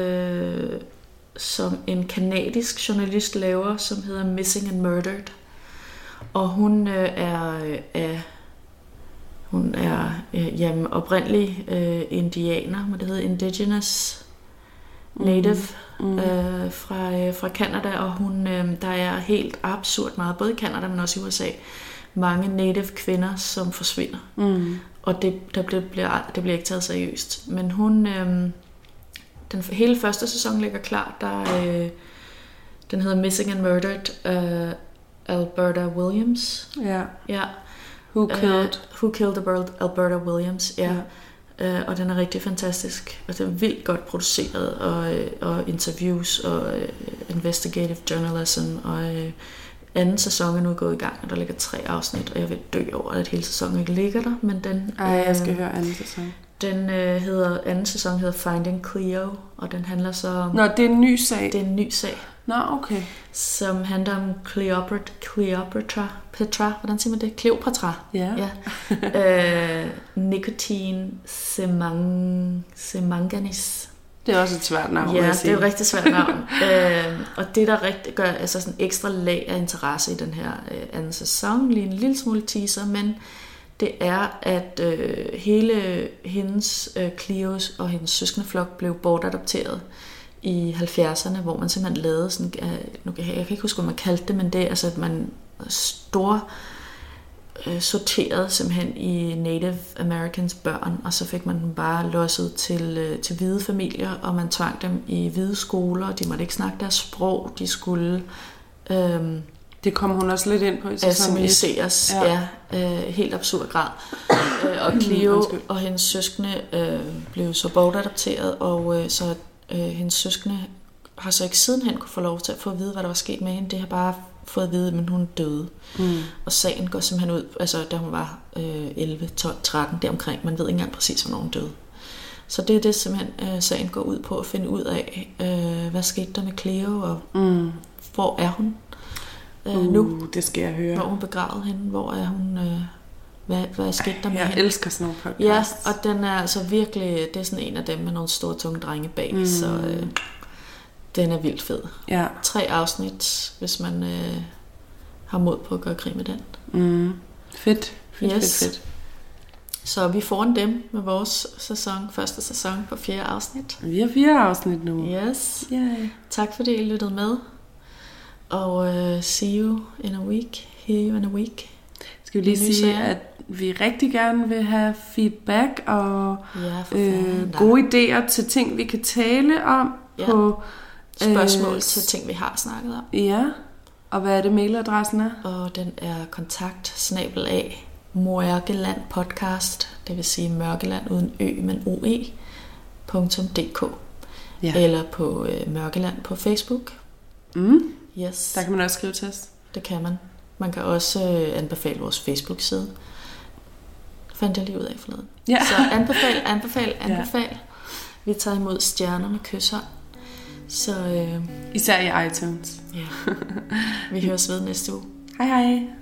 S1: som en kanadisk journalist laver, som hedder Missing and Murdered. Og hun er oprindelig indianer, men det hedder Indigenous Native fra Canada, og der er helt absurd meget, både i Canada, men også i USA, mange native kvinder, som forsvinder. Og det bliver ikke taget seriøst. Men hun, den hele første sæson ligger klar, den hedder Missing and Murdered, Alberta Williams. Ja. Who Killed Alberta Williams. Ja. Og den er rigtig fantastisk. Og den er vildt godt produceret, og interviews og investigative journalism, og anden sæson er nu gået i gang, og der ligger 3 afsnit, og jeg vil dø over, at hele sæsonen ikke ligger der, men den...
S2: jeg skal høre anden sæson.
S1: Anden sæson hedder Finding Cleo, og den handler så om...
S2: Nå, det er en ny sag?
S1: Det er en ny sag.
S2: Nå, okay.
S1: Som handler om Cleopatra, hvordan siger man det? Cleopatra.
S2: Ja.
S1: Nicotine Semanganis.
S2: Det er også et svært navn.
S1: Ja, det er et rigtig svært navn. Og det, der rigtig gør altså sådan ekstra lag af interesse i den her anden sæson, lige en lille smule teaser, men det er, at hele hendes Cleos og hendes søskendeflok blev bortadopteret i 70'erne, hvor man simpelthen lavede sådan, jeg kan ikke huske, hvad man kaldte det, men det er altså, at man sorterede simpelthen i Native Americans børn, og så fik man dem bare losset til hvide familier, og man tvang dem i hvide skoler, de måtte ikke snakke deres sprog, de skulle
S2: det kom hun også lidt ind på i
S1: assimileres, helt absurd grad. Og Cleo og hendes søskende blev så bortadopteret, og så hendes søskende har så ikke sidenhen kunne få lov til at få at vide, hvad der var sket med hende. Det har bare fået at vide, men hun døde. Og sagen går simpelthen ud, altså da hun var 11, 12, 13 deromkring. Man ved ikke engang præcis, hvornår hun døde. Så det er det simpelthen, sagen går ud på at finde ud af, hvad skete der med Cleo, og hvor er hun nu?
S2: Det skal jeg høre.
S1: Hvor hun begravet hende, hvor er hun... Hvad er sket der med
S2: hende? Jeg elsker sådan nogle podcasts.
S1: Ja, og den er altså virkelig, det er sådan en af dem med nogle store, tunge drenge bag, så den er vildt fed.
S2: Ja.
S1: 3 afsnit, hvis man har mod på at gøre krig med den.
S2: Fedt.
S1: Så vi foran dem med vores første sæson på 4 afsnit.
S2: Vi har 4 afsnit nu.
S1: Yes.
S2: Yeah.
S1: Tak fordi I lyttede med. Og see you in a week. Hear you in a week.
S2: Skal vi lige sige, at vi rigtig gerne vil have feedback og gode idéer til ting, vi kan tale om. På
S1: spørgsmål til ting, vi har snakket om.
S2: Ja, og hvad er det mailadressen er?
S1: Og den er kontakt@Mørkeland-podcast, det vil sige Mørkeland uden ø, men oe.dk. Eller på Mørkeland på Facebook. Yes.
S2: Der kan man også skrive til os.
S1: Det kan man. Man kan også anbefale vores Facebook-side. Fandt jeg lige ud af forleden.
S2: Ja.
S1: Så anbefal. Ja. Vi tager imod stjerner med kyshånd. Så
S2: især i iTunes.
S1: Ja. Vi høres ved næste uge.
S2: Hej hej.